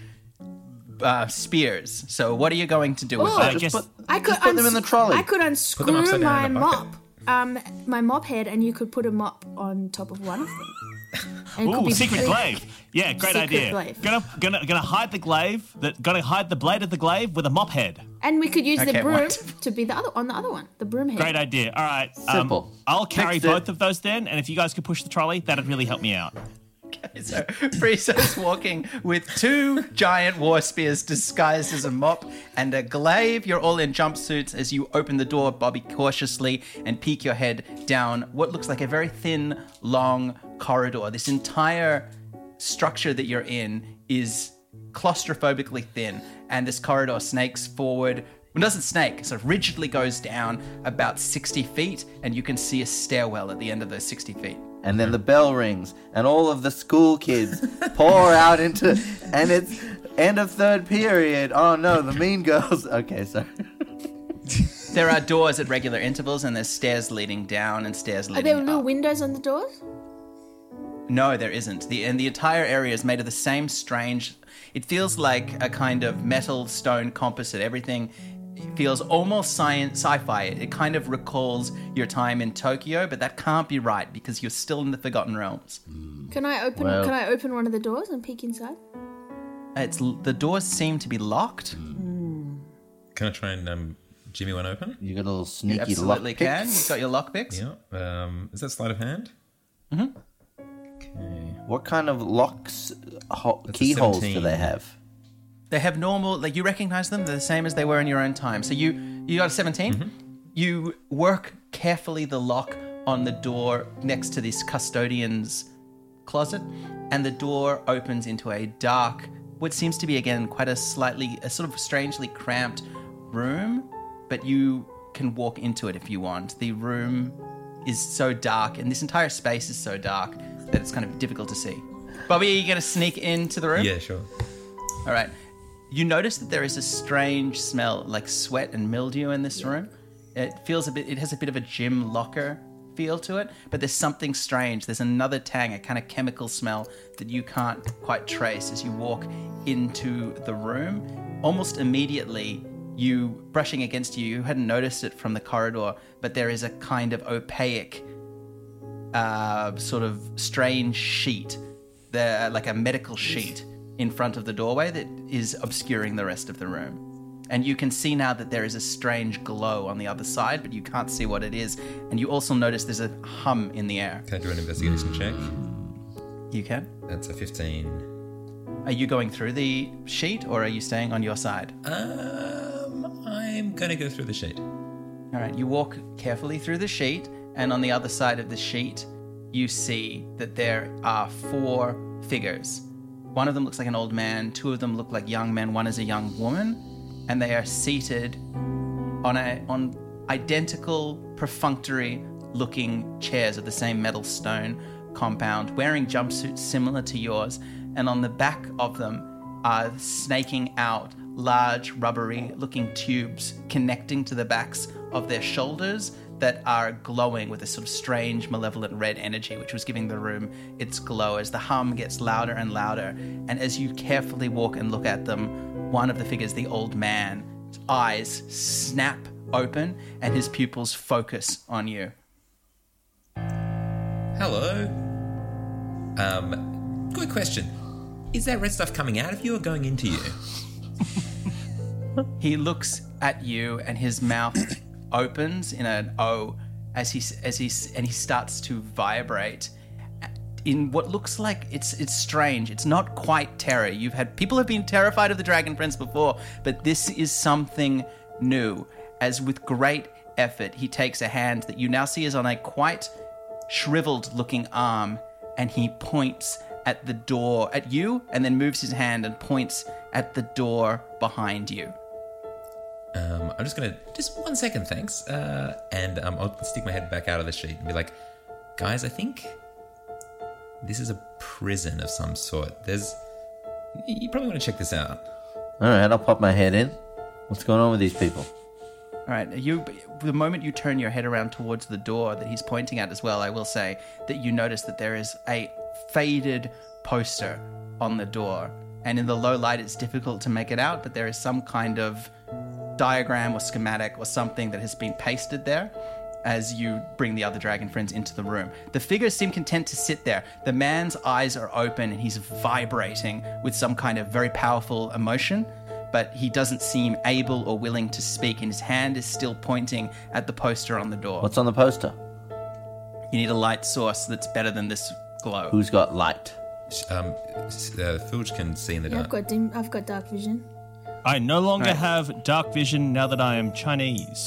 spears. So what are you going to do with Oh, that? I guess Just put them in the trolley. I could them unscrew upside my down in a bucket. mop, my mop head, and you could put a mop on top of one of them. And it could Ooh, be secret big. glaive. Yeah, great Secret idea. glaive. Gonna hide the glaive. Gonna hide the blade of the glaive with a mop head. And we could use the Okay, broom what? to be the other one, the broom head. Great idea. All right. Simple. I'll carry Fixed it. both of those then, and if you guys could push the trolley, that'd really help me out. So Frieza's walking with 2 giant war spears disguised as a mop and a glaive. You're all in jumpsuits as you open the door, Bobby, cautiously, and peek your head down what looks like a very thin, long corridor. This entire structure that you're in is claustrophobically thin, and this corridor snakes forward. It doesn't snake, it sort of rigidly goes down about 60 feet, and you can see a stairwell at the end of those 60 feet. And then the bell rings, and all of the school kids pour out into, and it's end of 3rd period. Oh no, the mean girls. Okay, sorry. There are doors at regular intervals, and there's stairs leading down and stairs Are leading there up. little windows on the doors? No, there isn't. The entire area is made of the same strange. It feels like a kind of metal stone composite. Everything feels almost sci-fi. It kind of recalls your time in Tokyo, but that can't be right because you're still in the Forgotten Realms. Can I open? Well- Can I open one of the doors and peek inside? The doors seem to be locked. Can I try and jimmy one open? You got a little You sneaky absolutely lockpick. can. You've got your lockpicks. Yeah. Is that sleight of hand? Mm-hmm. Okay. What kind of locks, That's a keyholes do 17. they have? They have normal, like you recognize them. They're the same as they were in your own time. So you got a 17. You work carefully the lock on the door next to this custodian's closet, and the door opens into a dark, what seems to be again quite a sort of strangely cramped room, but you can walk into it if you want. The room is so dark, and this entire space is so dark that it's kind of difficult to see. Bobby, are you going to sneak into the room? Yeah, sure. All right. You notice that there is a strange smell, like sweat and mildew in this room. It has a bit of a gym locker feel to it, but there's something strange. There's another tang, a kind of chemical smell that you can't quite trace as you walk into the room. Almost immediately, brushing against you hadn't noticed it from the corridor, but there is a kind of opaque, sort of strange sheet, like a medical sheet, in front of the doorway that is obscuring the rest of the room. And you can see now that there is a strange glow on the other side, but you can't see what it is. And you also notice there's a hum in the air. Can I do an investigation check? You can? That's a 15. Are you going through the sheet or are you staying on your side? I'm gonna go through the sheet. All right, you walk carefully through the sheet, and on the other side of the sheet, you see that there are 4 figures. One of them looks like an old man, 2 of them look like young men, one is a young woman, and they are seated on identical, perfunctory-looking chairs of the same metal stone compound, wearing jumpsuits similar to yours, and on the back of them are snaking out large, rubbery-looking tubes connecting to the backs of their shoulders that are glowing with a sort of strange, malevolent red energy, which was giving the room its glow as the hum gets louder and louder. And as you carefully walk and look at them, one of the figures, the old man, his eyes snap open and his pupils focus on you. Hello. Good question. Is that red stuff coming out of you or going into you? He looks at you and his mouth opens in an O as he starts to vibrate in what looks like it's strange. It's not quite terror. People have been terrified of the Dragon Prince before, but this is something new. As with great effort, he takes a hand that you now see is on a quite shriveled looking arm, and he points at the door at you, and then moves his hand and points at the door behind you. I'm just gonna, just 1 second, thanks. And I'll stick my head back out of the sheet and be like, guys, I think this is a prison of some sort. You probably want to check this out. All right, I'll pop my head in. What's going on with these people? All right, the moment you turn your head around towards the door that he's pointing at as well, I will say that you notice that there is a faded poster on the door. And in the low light, it's difficult to make it out, but there is some kind of diagram or schematic or something that has been pasted there as you bring the other dragon friends into the room. The figures seem content to sit there. The man's eyes are open and he's vibrating with some kind of very powerful emotion, but he doesn't seem able or willing to speak, and his hand is still pointing at the poster on the door. What's on the poster? You need a light source that's better than this glow. Who's got light? Filch can see in the dark. I've got dark vision. I no longer have dark vision now that I am Chinese.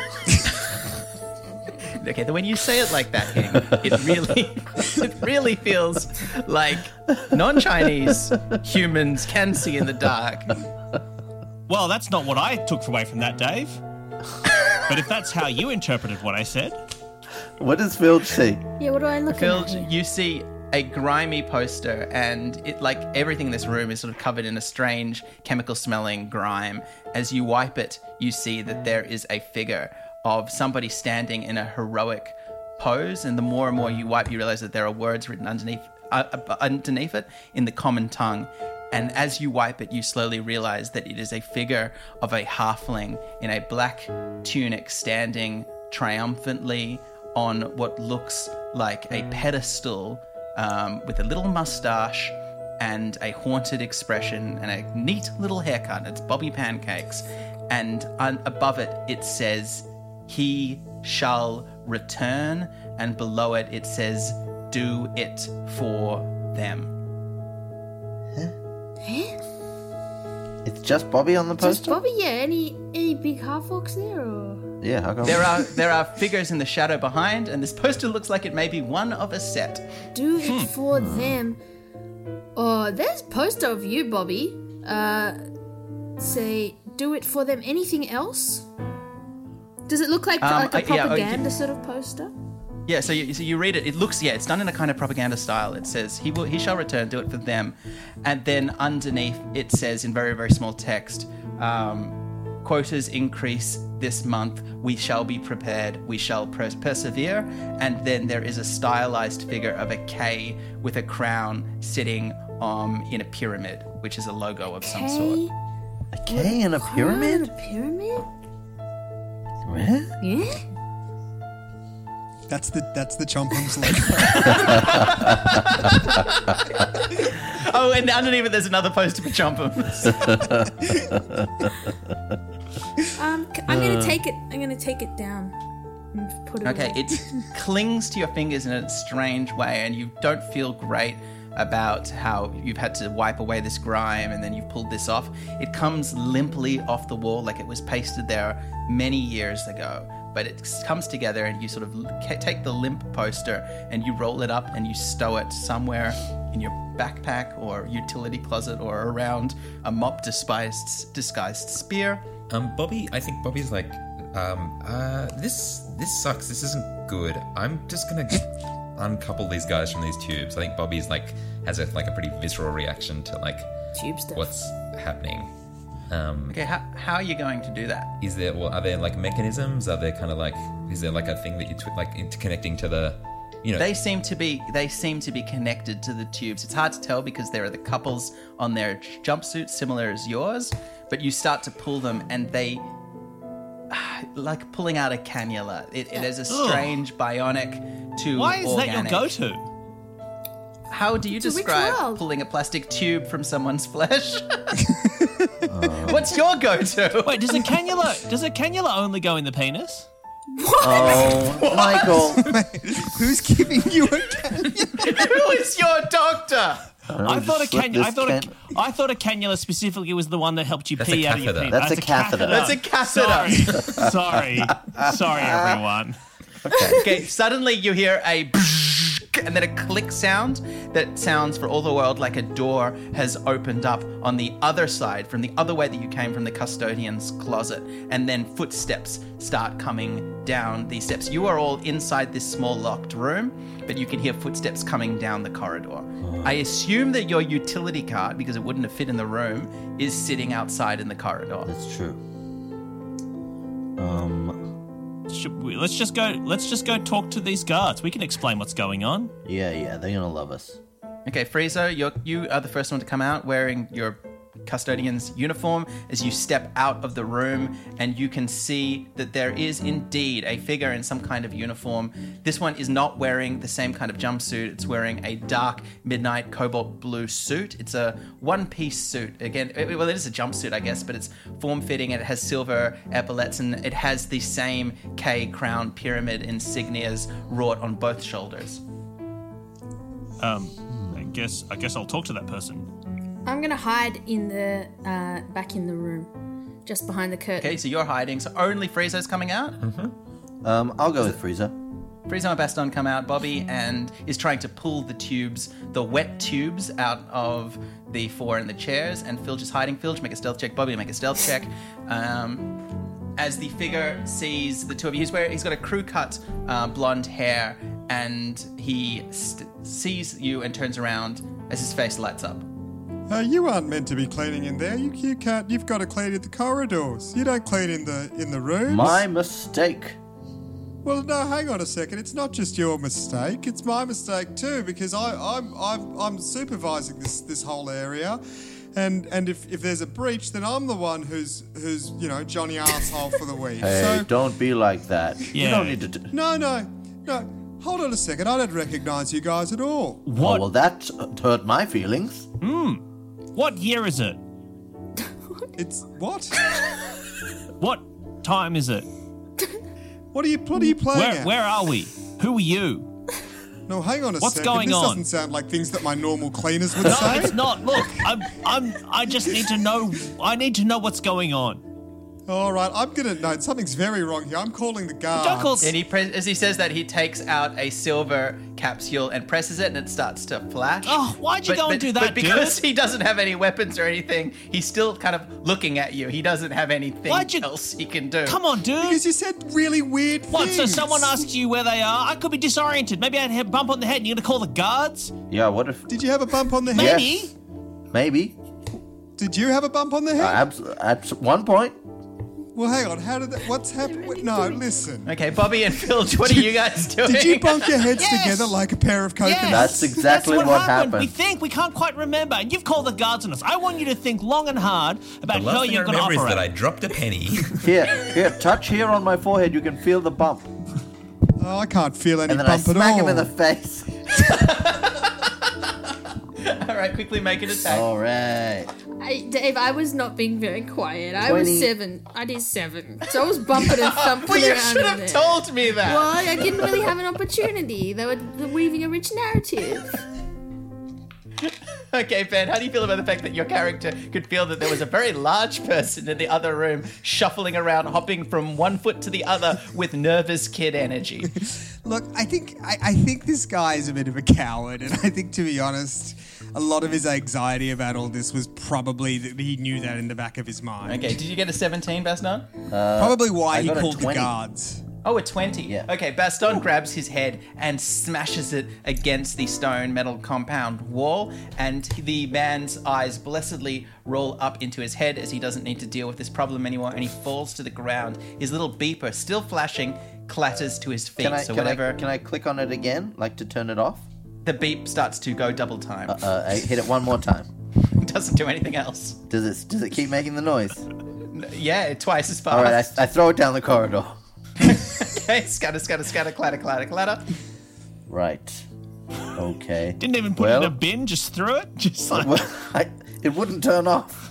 Okay, when you say it like that, King, it really feels like non-Chinese humans can see in the dark. Well, that's not what I took away from that, Dave. But if that's how you interpreted what I said. What does Filch see? Yeah, what do I look at? Filch, you see a grimy poster, and it, like everything in this room, is sort of covered in a strange chemical-smelling grime. As you wipe it, you see that there is a figure of somebody standing in a heroic pose, and the more and more you wipe, you realize that there are words written underneath it in the common tongue. And as you wipe it, you slowly realize that it is a figure of a halfling in a black tunic standing triumphantly on what looks like a pedestal with a little mustache and a haunted expression and a neat little haircut. It's Bobby Pancakes. And above it, it says, "He shall return." And below it, it says, "Do it for them." It's just Bobby on the poster? Just Bobby, yeah. Any big half orcs there, or? Yeah, how come? There are figures in the shadow behind, and this poster looks like it may be one of a set. Do it for them. Oh, there's a poster of you, Bobby. Say, do it for them. Anything else? Does it look like a propaganda sort of poster? Yeah, so you read it. It looks, it's done in a kind of propaganda style. It says, he shall return, do it for them. And then underneath it says in very, very small text, quotas increase this month. We shall be prepared. We shall persevere. And then there is a stylized figure of a K with a crown sitting in a pyramid, which is a logo of some sort. A K in a pyramid? A pyramid? What? Yeah? That's the Chompums logo. Oh, and underneath it, there's another poster for Chompums. I'm gonna take it. I'm gonna take it down and put it. Okay, away. it clings to your fingers in a strange way, and you don't feel great about how you've had to wipe away this grime and then you've pulled this off. It comes limply off the wall like it was pasted there many years ago. But it comes together and you sort of take the limp poster and you roll it up and you stow it somewhere in your backpack or utility closet or around a mop-disguised spear. Bobby, I think Bobby's like, this sucks. This isn't good. I'm just gonna uncouple these guys from these tubes. I think Bobby's like has a pretty visceral reaction to like tube stuff. What's happening. Okay, how are you going to do that? Are there like mechanisms? Are there kind of like, is there like a thing that you interconnecting to the, They seem to be connected to the tubes. It's hard to tell because there are the couples on their jumpsuits similar as yours, but you start to pull them and they like pulling out a cannula. It is a strange bionic to Why is organic. that your go-to? How do you It's a describe ritual. pulling a plastic tube from someone's flesh? What's your go-to? Wait, does a cannula only go in the penis? Oh, Michael. Who's giving you a cannula? Who is your doctor? I thought a cannula specifically was the one that helped you That's pee a out of your catheter. penis. That's a catheter. That's a catheter. Sorry, everyone. Okay, suddenly you hear a and then a click sound that sounds for all the world like a door has opened up on the other side, from the other way that you came from the custodian's closet, and then footsteps start coming down these steps. You are all inside this small locked room, but you can hear footsteps coming down the corridor. I assume that your utility cart, because it wouldn't have fit in the room, is sitting outside in the corridor. That's true. Let's just go talk to these guards. We can explain what's going on. Yeah, they're gonna love us. Okay, Friezo, you are the first one to come out wearing your custodian's uniform as you step out of the room, and you can see that there is indeed a figure in some kind of uniform. This one is not wearing the same kind of jumpsuit. It's wearing a dark midnight cobalt blue suit. It's a one-piece suit. Again, it is a jumpsuit, I guess, but it's form-fitting and it has silver epaulets and it has the same K crown pyramid insignias wrought on both shoulders. I guess I'll talk to that person. I'm gonna hide in the back in the room, just behind the curtain. Okay, so you're hiding. So only Friezo's coming out? I'll go with Frieza. Friezo and Baston come out. Bobby and is trying to pull the wet tubes out of the four in the chairs, and Filch is hiding. Filch, make a stealth check. Bobby, make a stealth check. As the figure sees the two of you, he's got a crew cut blonde hair, and he sees you and turns around as his face lights up. You aren't meant to be cleaning in there. You can't. You've got to clean in the corridors. You don't clean in the rooms. My mistake. Well, no, hang on a second. It's not just your mistake. It's my mistake too, because I'm supervising this whole area, and if there's a breach, then I'm the one who's Johnny Arsehole for the week. Hey, So don't be like that. Yeah. You don't need to. no. Hold on a second. I don't recognise you guys at all. What? Oh, well, that hurt my feelings. What year is it? It's what? What time is it? What are you playing at? Where are we? Who are you? No, hang on a What's second. going this on? doesn't sound like things that my normal cleaners would No, say. it's not. Look, I just need to know. I need to know what's going on. All right, I'm gonna know something's very wrong here. I'm calling the guards. Don't call. And as he says that, he takes out a silver capsule and presses it, and it starts to flash. Oh, why'd you go and do that, But because dude? he doesn't have any weapons or anything, he's still kind of looking at you. He doesn't have anything else he can do. Come on, dude. Because you said really weird What? So things. someone asked you where they are? I could be disoriented. Maybe I'd have a bump on the head, and you're gonna call the guards? Yeah, what if? Did you have a bump on the head? Maybe. Yes. Maybe. Did you have a bump on the head? At one point. Well, hang on. How did that? What's happened? No, listen. Okay, Bobby and Filch, what are you guys doing? Did you bonk your heads Yes. together like a pair of coconuts? Yes. That's exactly what what happened. happened. We can't quite remember, and you've called the guards on us. I want you to think long and hard about The how last thing I you're going to remember is that I operate. dropped a penny. Here, touch here on my forehead. You can feel the bump. Oh, I can't feel any And then I bump at smack all. him in the face. All right, quickly make an attack. All right. Dave, I was not being very quiet. I 20. was 7. I did 7. So I was bumping and thumping Well, you around should in have there. told me that. Well, I didn't really have an opportunity. They were weaving a rich narrative. Okay, Ben, how do you feel about the fact that your character could feel that there was a very large person in the other room shuffling around, hopping from one foot to the other with nervous kid energy? Look, I think this guy is a bit of a coward, and I think, to be honest, a lot of his anxiety about all this was probably that he knew that in the back of his mind. Okay, did you get a 17, Baston? Probably why I he got a called the 20. guards. Oh, a 20. Yeah. Okay, Baston grabs his head and smashes it against the stone metal compound wall, and the man's eyes blessedly roll up into his head as he doesn't need to deal with this problem anymore, and he falls to the ground. His little beeper, still flashing, clatters to his feet. Can I click on it again, like to turn it off? The beep starts to go double time. I hit it one more time. It doesn't do anything else. Does it keep making the noise? Yeah, twice as fast. All right, I throw it down the corridor. Okay, scatter, clatter, clatter, clatter. Right. Okay. Didn't even put it in a bin, just threw it? Just like... It wouldn't turn off.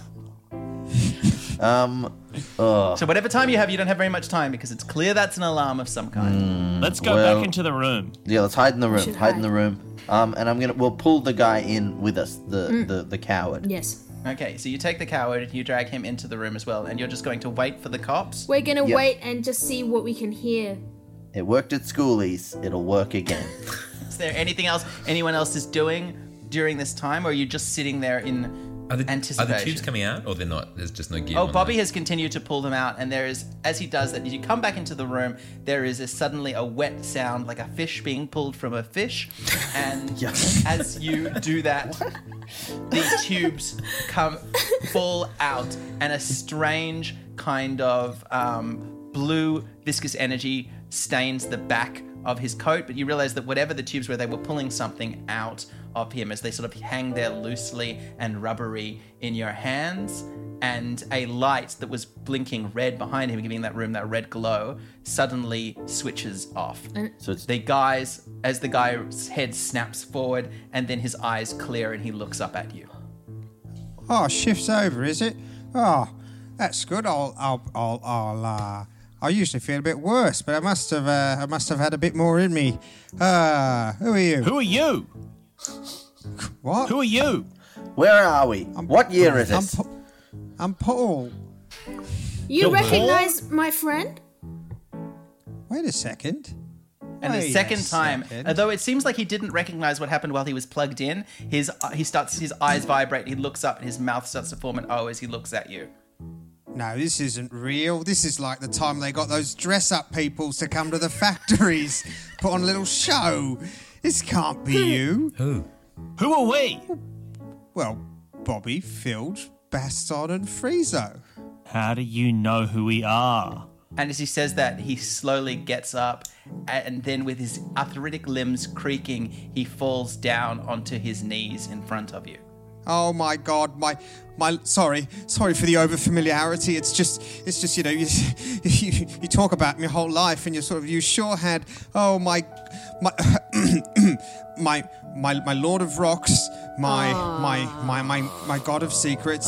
So whatever time you have, you don't have very much time because it's clear that's an alarm of some kind. Let's go Well- back into the room. Yeah, let's hide in the room. should Hide in hide. the room. And we'll pull the guy in with us, the coward. Yes. Okay, so you take the coward, you drag him into the room as well, and you're just going to wait for the cops? We're going to Yep. wait and just see what we can hear. It worked at schoolies. It'll work again. Is there anything else anyone else is doing during this time, or are you just sitting there in anticipation? Are the tubes coming out, or they're not? There's just no gear. Oh, Bobby has continued to pull them out, and there is, as he does that, as you come back into the room, there is suddenly a wet sound, like a fish being pulled from a fish, and as you do that, the tubes fall out, and a strange kind of blue viscous energy stains the back of his coat, but you realize that whatever the tubes were, they were pulling something out of him as they sort of hang there loosely and rubbery in your hands, and a light that was blinking red behind him, giving that room that red glow, suddenly switches off. So it's as the guy's head snaps forward, and then his eyes clear and he looks up at you. Oh, shift's over, is it? Oh, that's good. I usually feel a bit worse, but I must have had a bit more in me. Who are you? Who are you? What? Who are you? Where are we? What year is it? I'm Paul. You recognize my friend? Wait a second. And the second time, although it seems like he didn't recognize what happened while he was plugged in, his eyes vibrate, he looks up, and his mouth starts to form an O as he looks at you. No, this isn't real. This is like the time they got those dress-up people to come to the factories, put on a little show. This can't be you. Who? Who are we? Well, Bobby, Filge, Baston, and Friezo. How do you know who we are? And as he says that, he slowly gets up, and then with his arthritic limbs creaking, he falls down onto his knees in front of you. Oh my God, my sorry for the overfamiliarity. It's just you talk about me whole life, and you sure had my Lord of Rocks, my God of Secrets.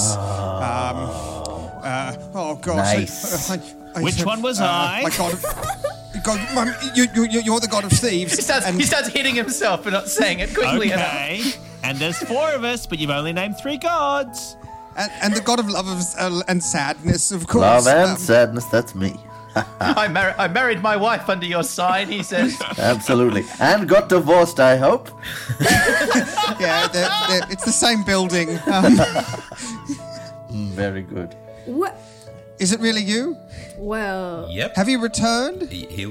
Oh gosh, Nice. Which one was I? My God of. You're the God of Thieves. He starts hitting himself for not saying it quickly enough. Okay. And there's 4 of us, but you've only named 3 gods. And the God of love and sadness, of course. Love and sadness, that's me. I married my wife under your sign, he says. Absolutely. And got divorced, I hope. Yeah, it's the same building. Very good. What? Is it really you? Well... Yep. Have you returned?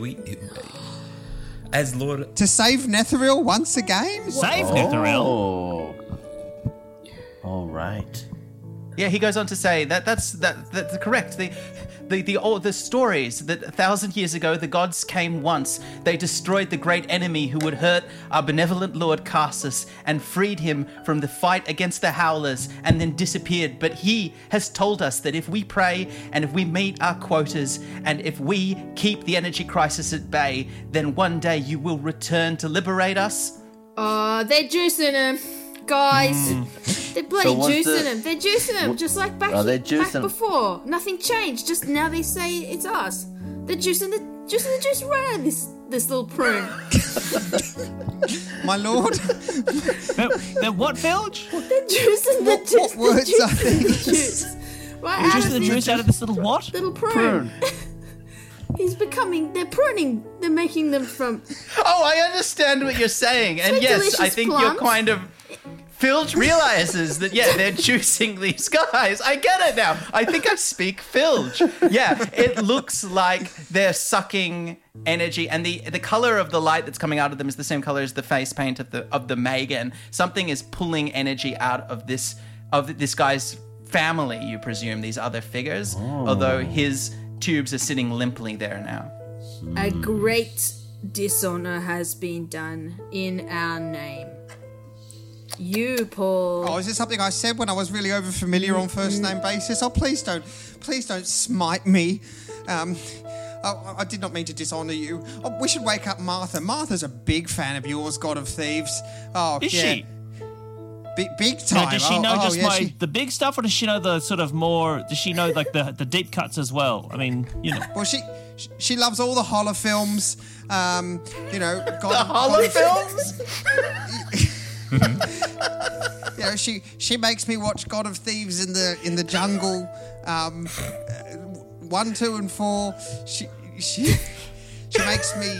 As Lord... To save Netheril once again? Save Netheril? Oh. All right. Yeah, he goes on to say that's correct. The stories that 1,000 years ago the gods came once. They destroyed the great enemy who would hurt our benevolent Lord Karsus and freed him from the fight against the Howlers and then disappeared. But he has told us that if we pray and if we meet our quotas and if we keep the energy crisis at bay, then one day you will return to liberate us. They're juicing him. Guys, they're bloody juicing him. They're juicing him, just like back before. Nothing changed. Just now they say it's us. They're juicing the juice right out of this little prune. My lord. They're what, Filge? They're juicing the juice. What words are these? Juice. Right You're out juicing of the juice out of this little what? little prune. They're pruning. They're making them from. Oh, I understand what you're saying, and yes, I think you're kind of. Filge realizes that, they're juicing these guys. I get it now. I think I speak Filge. Yeah, it looks like they're sucking energy, and the color of the light that's coming out of them is the same color as the face paint of the Megan. Something is pulling energy out of this guy's family, you presume, these other figures, although his tubes are sitting limply there now. A great dishonor has been done in our name. You, Paul. Oh, is it something I said when I was really overfamiliar on first name basis? Oh, please don't smite me. I did not mean to dishonor you. Oh, we should wake up Martha. Martha's a big fan of yours, God of Thieves. Oh, is she? Big time. Now, does she know the big stuff, or does she know the sort of more? Does she know like the deep cuts as well? I mean, Well, she loves all the horror films. God, the horror films. She makes me watch God of Thieves in the Jungle, 1, 2, and 4. She She makes me,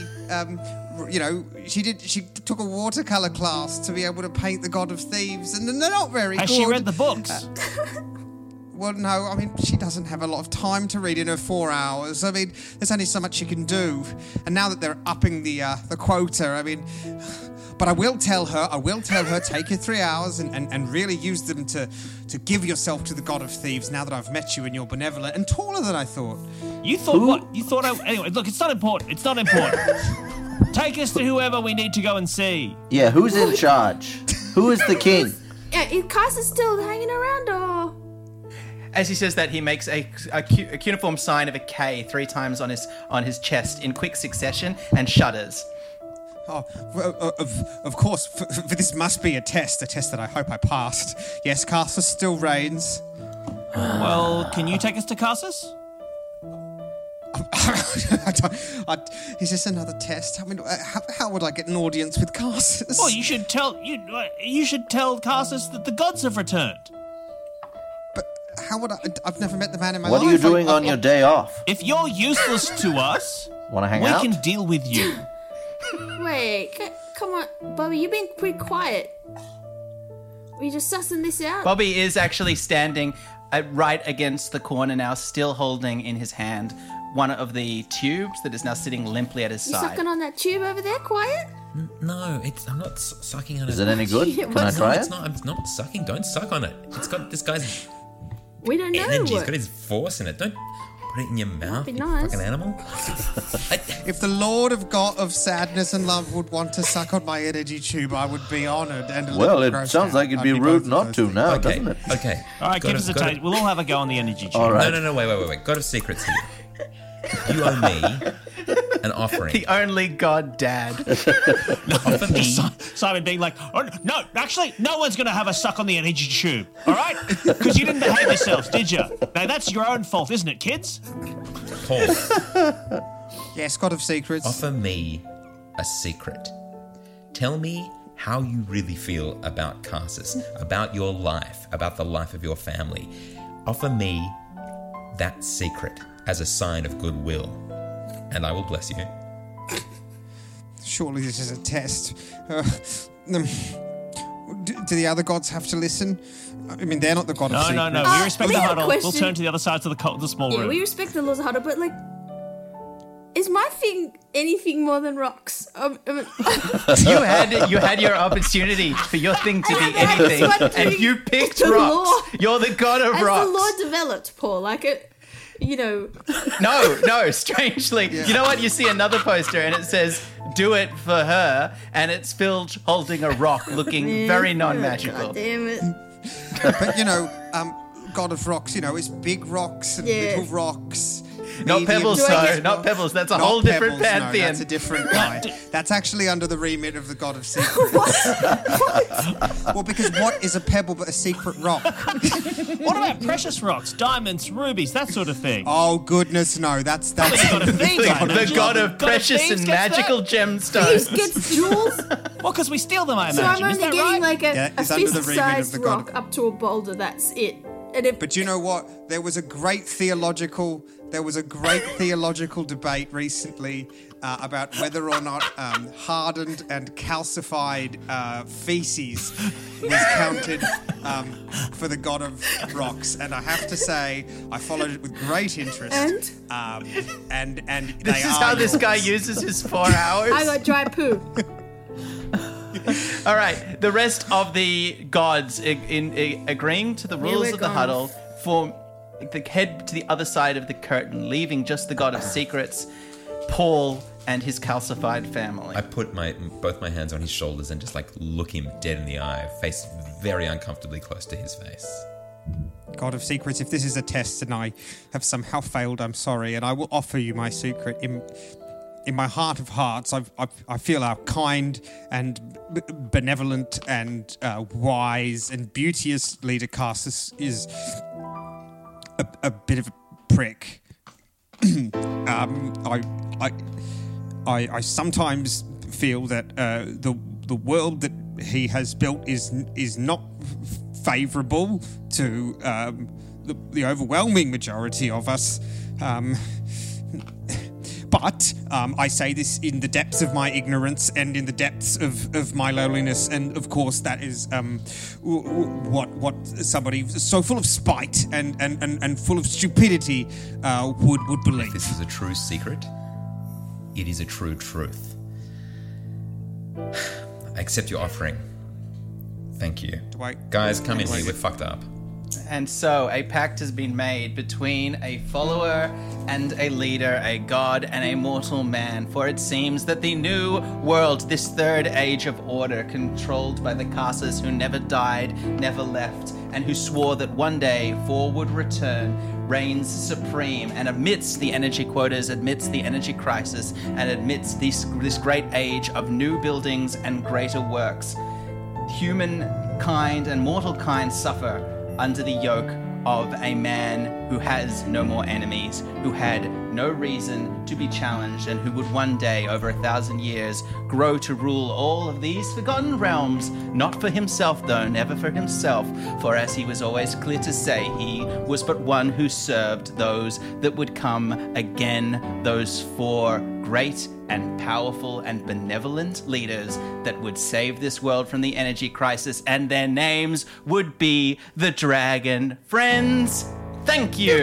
she took a watercolor class to be able to paint the God of Thieves, and they're not very Has good. she read the books? Well, no, I mean, she doesn't have a lot of time to read in her 4 hours. I mean, there's only so much she can do. And now that they're upping the quota, I mean... But I will tell her, take your 3 hours and really use them to give yourself to the God of Thieves now that I've met you and you're benevolent and taller than I thought. You thought what? You thought anyway, look, it's not important. It's not important. Take us to whoever we need to go and see. Yeah, who's in charge? Who is the king? Yeah, is Carson still hanging around, or...? As he says that, he makes a cuneiform sign of a K 3 times on his chest in quick succession and shudders. Oh, of course, for this must be a test that I hope I passed. Yes, Carsus still reigns. Well, can you take us to Carsus? Is this another test? I mean, how would I get an audience with Carsus? Well, you should tell Carsus that the gods have returned. But how would I? I've never met the man in my life. What are you doing on your day off? If you're useless to us, Want to hang out? we can deal with you. Wait, come on, Bobby, you've been pretty quiet. Are you just sussing this out? Bobby is actually standing right against the corner now, still holding in his hand one of the tubes that is now sitting limply at his You side. sucking on that tube over there, quiet? No, I'm not sucking on it. Is it any good? Yeah, Can I try it? I'm not sucking. Don't suck on it. It's got this guy's We don't know energy. It's what. got his force in it. Don't put it in your mouth, be you nice. fucking animal. If the Lord of God of Sadness and Love would want to suck on my energy tube, I would be honoured. And a Well, little it grossed sounds out. like it'd I'd be both rude of not those to things. now, Okay, doesn't it? okay. All right, give us a taste. We'll all have a go on the energy tube. All right. No, wait. God of Secrets here. You owe me an offering. The only god dad. Offer me. Simon being like, oh, no, actually, no one's going to have a suck on the energy tube, all right? Because you didn't behave yourselves, did you? Now, that's your own fault, isn't it, kids? Paul, Yes, God of Secrets. offer me a secret. Tell me how you really feel about Carsus, about your life, about the life of your family. Offer me that secret as a sign of goodwill, and I will bless you. Surely this is a test. Do the other gods have to listen? I mean, they're not the God of Secrets. No. We respect we the have a huddle. We'll question. turn to the other side of the small Yeah, room. we respect the laws of huddle, but, like, is my thing anything more than rocks? I mean, You had your opportunity for your thing to be I was anything, wondering and you picked the rocks. law- You're the god of as rocks. the law developed, Paul, like it, you know. No, strangely. You know what? You see another poster and it says, "Do it for her," and it's Filch holding a rock looking very non-magical. God damn it. But, God of Rocks, it's big rocks and Yeah. little rocks. Not medium pebbles, Do I though. get- Not pebbles. That's a Not whole different Pebbles, no, pantheon. that's a different guy. That's actually under the remit of the God of Secrets. Well, because what is a pebble but a secret rock? What about precious rocks, diamonds, rubies, that sort of thing? Oh, goodness, no. That's The god of thieves, I The imagine. god of God precious thieves and gets magical that? Thieves gemstones. gets jewels, Well, because we steal them, I so I'm imagine. only Is that getting right? like Yeah, a it's under the remit of fist-sized the god rock of- up to a boulder. That's it. And if But you know what? There was a great theological debate recently about whether or not hardened and calcified feces was counted for the God of Rocks, and I have to say I followed it with great interest. And This is how this guy uses his 4 hours. I got dry poo. All right, the rest of the gods in agreeing to the rules we're of the gone. huddle form the head to the other side of the curtain, leaving just the god of secrets, Paul, and his calcified family. I put both my hands on his shoulders and just look him dead in the eye, face very uncomfortably close to his face. God of Secrets, if this is a test and I have somehow failed, I'm sorry, and I will offer you my secret. In my heart of hearts, I feel how kind and benevolent and wise and beauteous leader Carsus is a bit of a prick. I sometimes feel that the world that he has built is not favourable to But I say this in the depths of my ignorance and in the depths of my lowliness, and of course that is what somebody so full of spite and full of stupidity would believe. If this is a true secret, it is a true truth. I accept your offering. Thank you. Guys, come in here. We're fucked up. And so a pact has been made between a follower and a leader, a god and a mortal man, for it seems that the new world, this third age of order, controlled by the Casas who never died, never left, and who swore that one day Four would return, reigns supreme, and amidst the energy quotas, amidst the energy crisis, and amidst this great age of new buildings and greater works, humankind and mortal kind suffer under the yoke of a man who has no more enemies, who had no reason to be challenged, and who would one day, over 1,000 years, grow to rule all of these forgotten realms, not for himself though, never for himself, for as he was always clear to say, he was but one who served those that would come again, those four great and powerful and benevolent leaders that would save this world from the energy crisis, and their names would be the Dragon Friends. Thank you.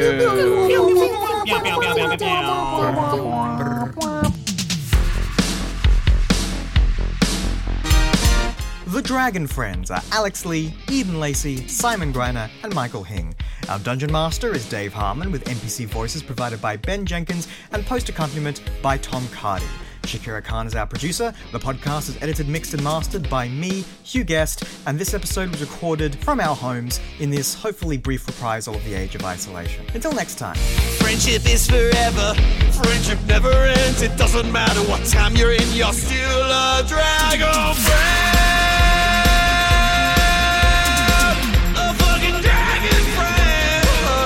The Dragon Friends are Alex Lee, Eden Lacey, Simon Greiner, and Michael Hing. Our Dungeon Master is Dave Harmon, with NPC voices provided by Ben Jenkins and post-accompaniment by Tom Cardy. Shakira Khan is our producer. The podcast is edited, mixed, and mastered by me, Hugh Guest, and this episode was recorded from our homes in this hopefully brief reprisal of the Age of Isolation. Until next time. Friendship is forever. Friendship never ends. It doesn't matter what time you're in. You're still a dragon friend. A fucking dragon friend.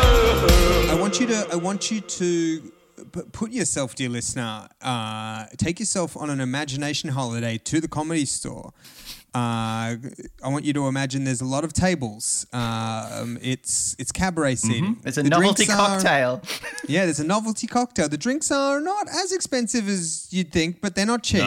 I want you to put yourself, dear listener, take yourself on an imagination holiday to the Comedy Store. I want you to imagine there's a lot of tables. It's cabaret seating. It's a novelty cocktail. Yeah, there's a novelty cocktail. The drinks are not as expensive as you'd think, but they're not cheap.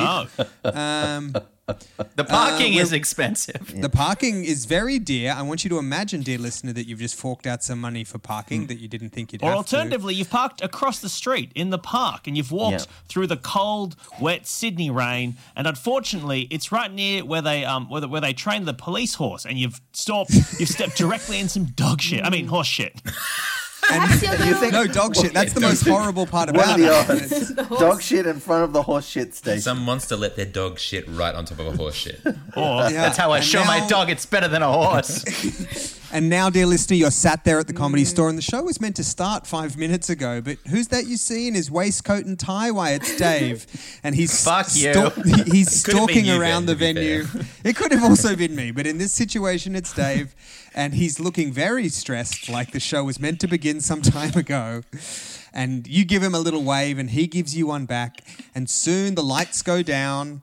No. The parking is expensive. The parking is very dear. I want you to imagine, dear listener, that you've just forked out some money for parking that you didn't think you'd have to. Or alternatively, you've parked across the street in the park and you've walked through the cold, wet Sydney rain, and unfortunately, it's right near where they train the police horse, and you've stepped directly in some dog shit. I mean, horse shit. And you think, no, dog shit. That's the most horrible part about it. Dog shit in front of the horse shit station. Some monster let their dog shit right on top of a horse shit. That's how I show my dog it's better than a horse. And now, dear listener, you're sat there at the Comedy Store, and the show was meant to start 5 minutes ago, but who's that you see in his waistcoat and tie? Why, it's Dave. And he's he's stalking around the venue. It could have also been me, but in this situation, it's Dave. And he's looking very stressed, like the show was meant to begin some time ago. And you give him a little wave, and he gives you one back. And soon the lights go down,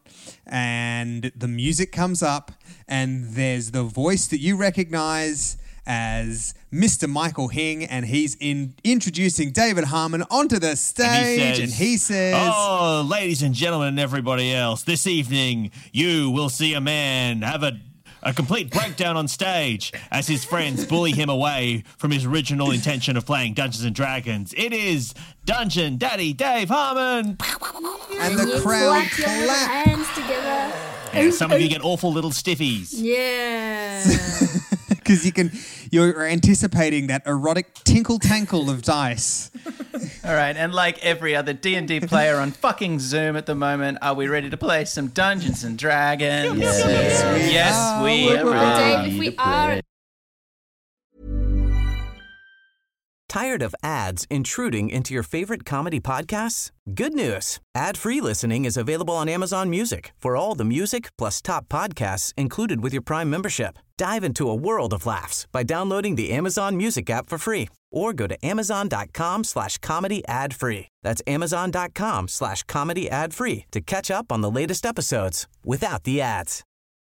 and the music comes up, and there's the voice that you recognize as Mr. Michael Hing, and he's introducing David Harmon onto the stage, and he says, "Oh, ladies and gentlemen and everybody else, this evening you will see a man have a complete breakdown on stage as his friends bully him away from his original intention of playing Dungeons and Dragons. It is Dungeon Daddy Dave Harmon." And the crowd clap. Hands together. And some of you get awful little stiffies. Yeah. Because you're anticipating that erotic tinkle-tankle of dice. All right, and like every other D&D player on fucking Zoom at the moment, are we ready to play some Dungeons and Dragons? Yes, we are. Dave, if we are. Tired of ads intruding into your favorite comedy podcasts? Good news. Ad-free listening is available on Amazon Music for all the music plus top podcasts included with your Prime membership. Dive into a world of laughs by downloading the Amazon Music app for free or go to amazon.com/comedy ad-free. That's amazon.com/comedy ad-free to catch up on the latest episodes without the ads.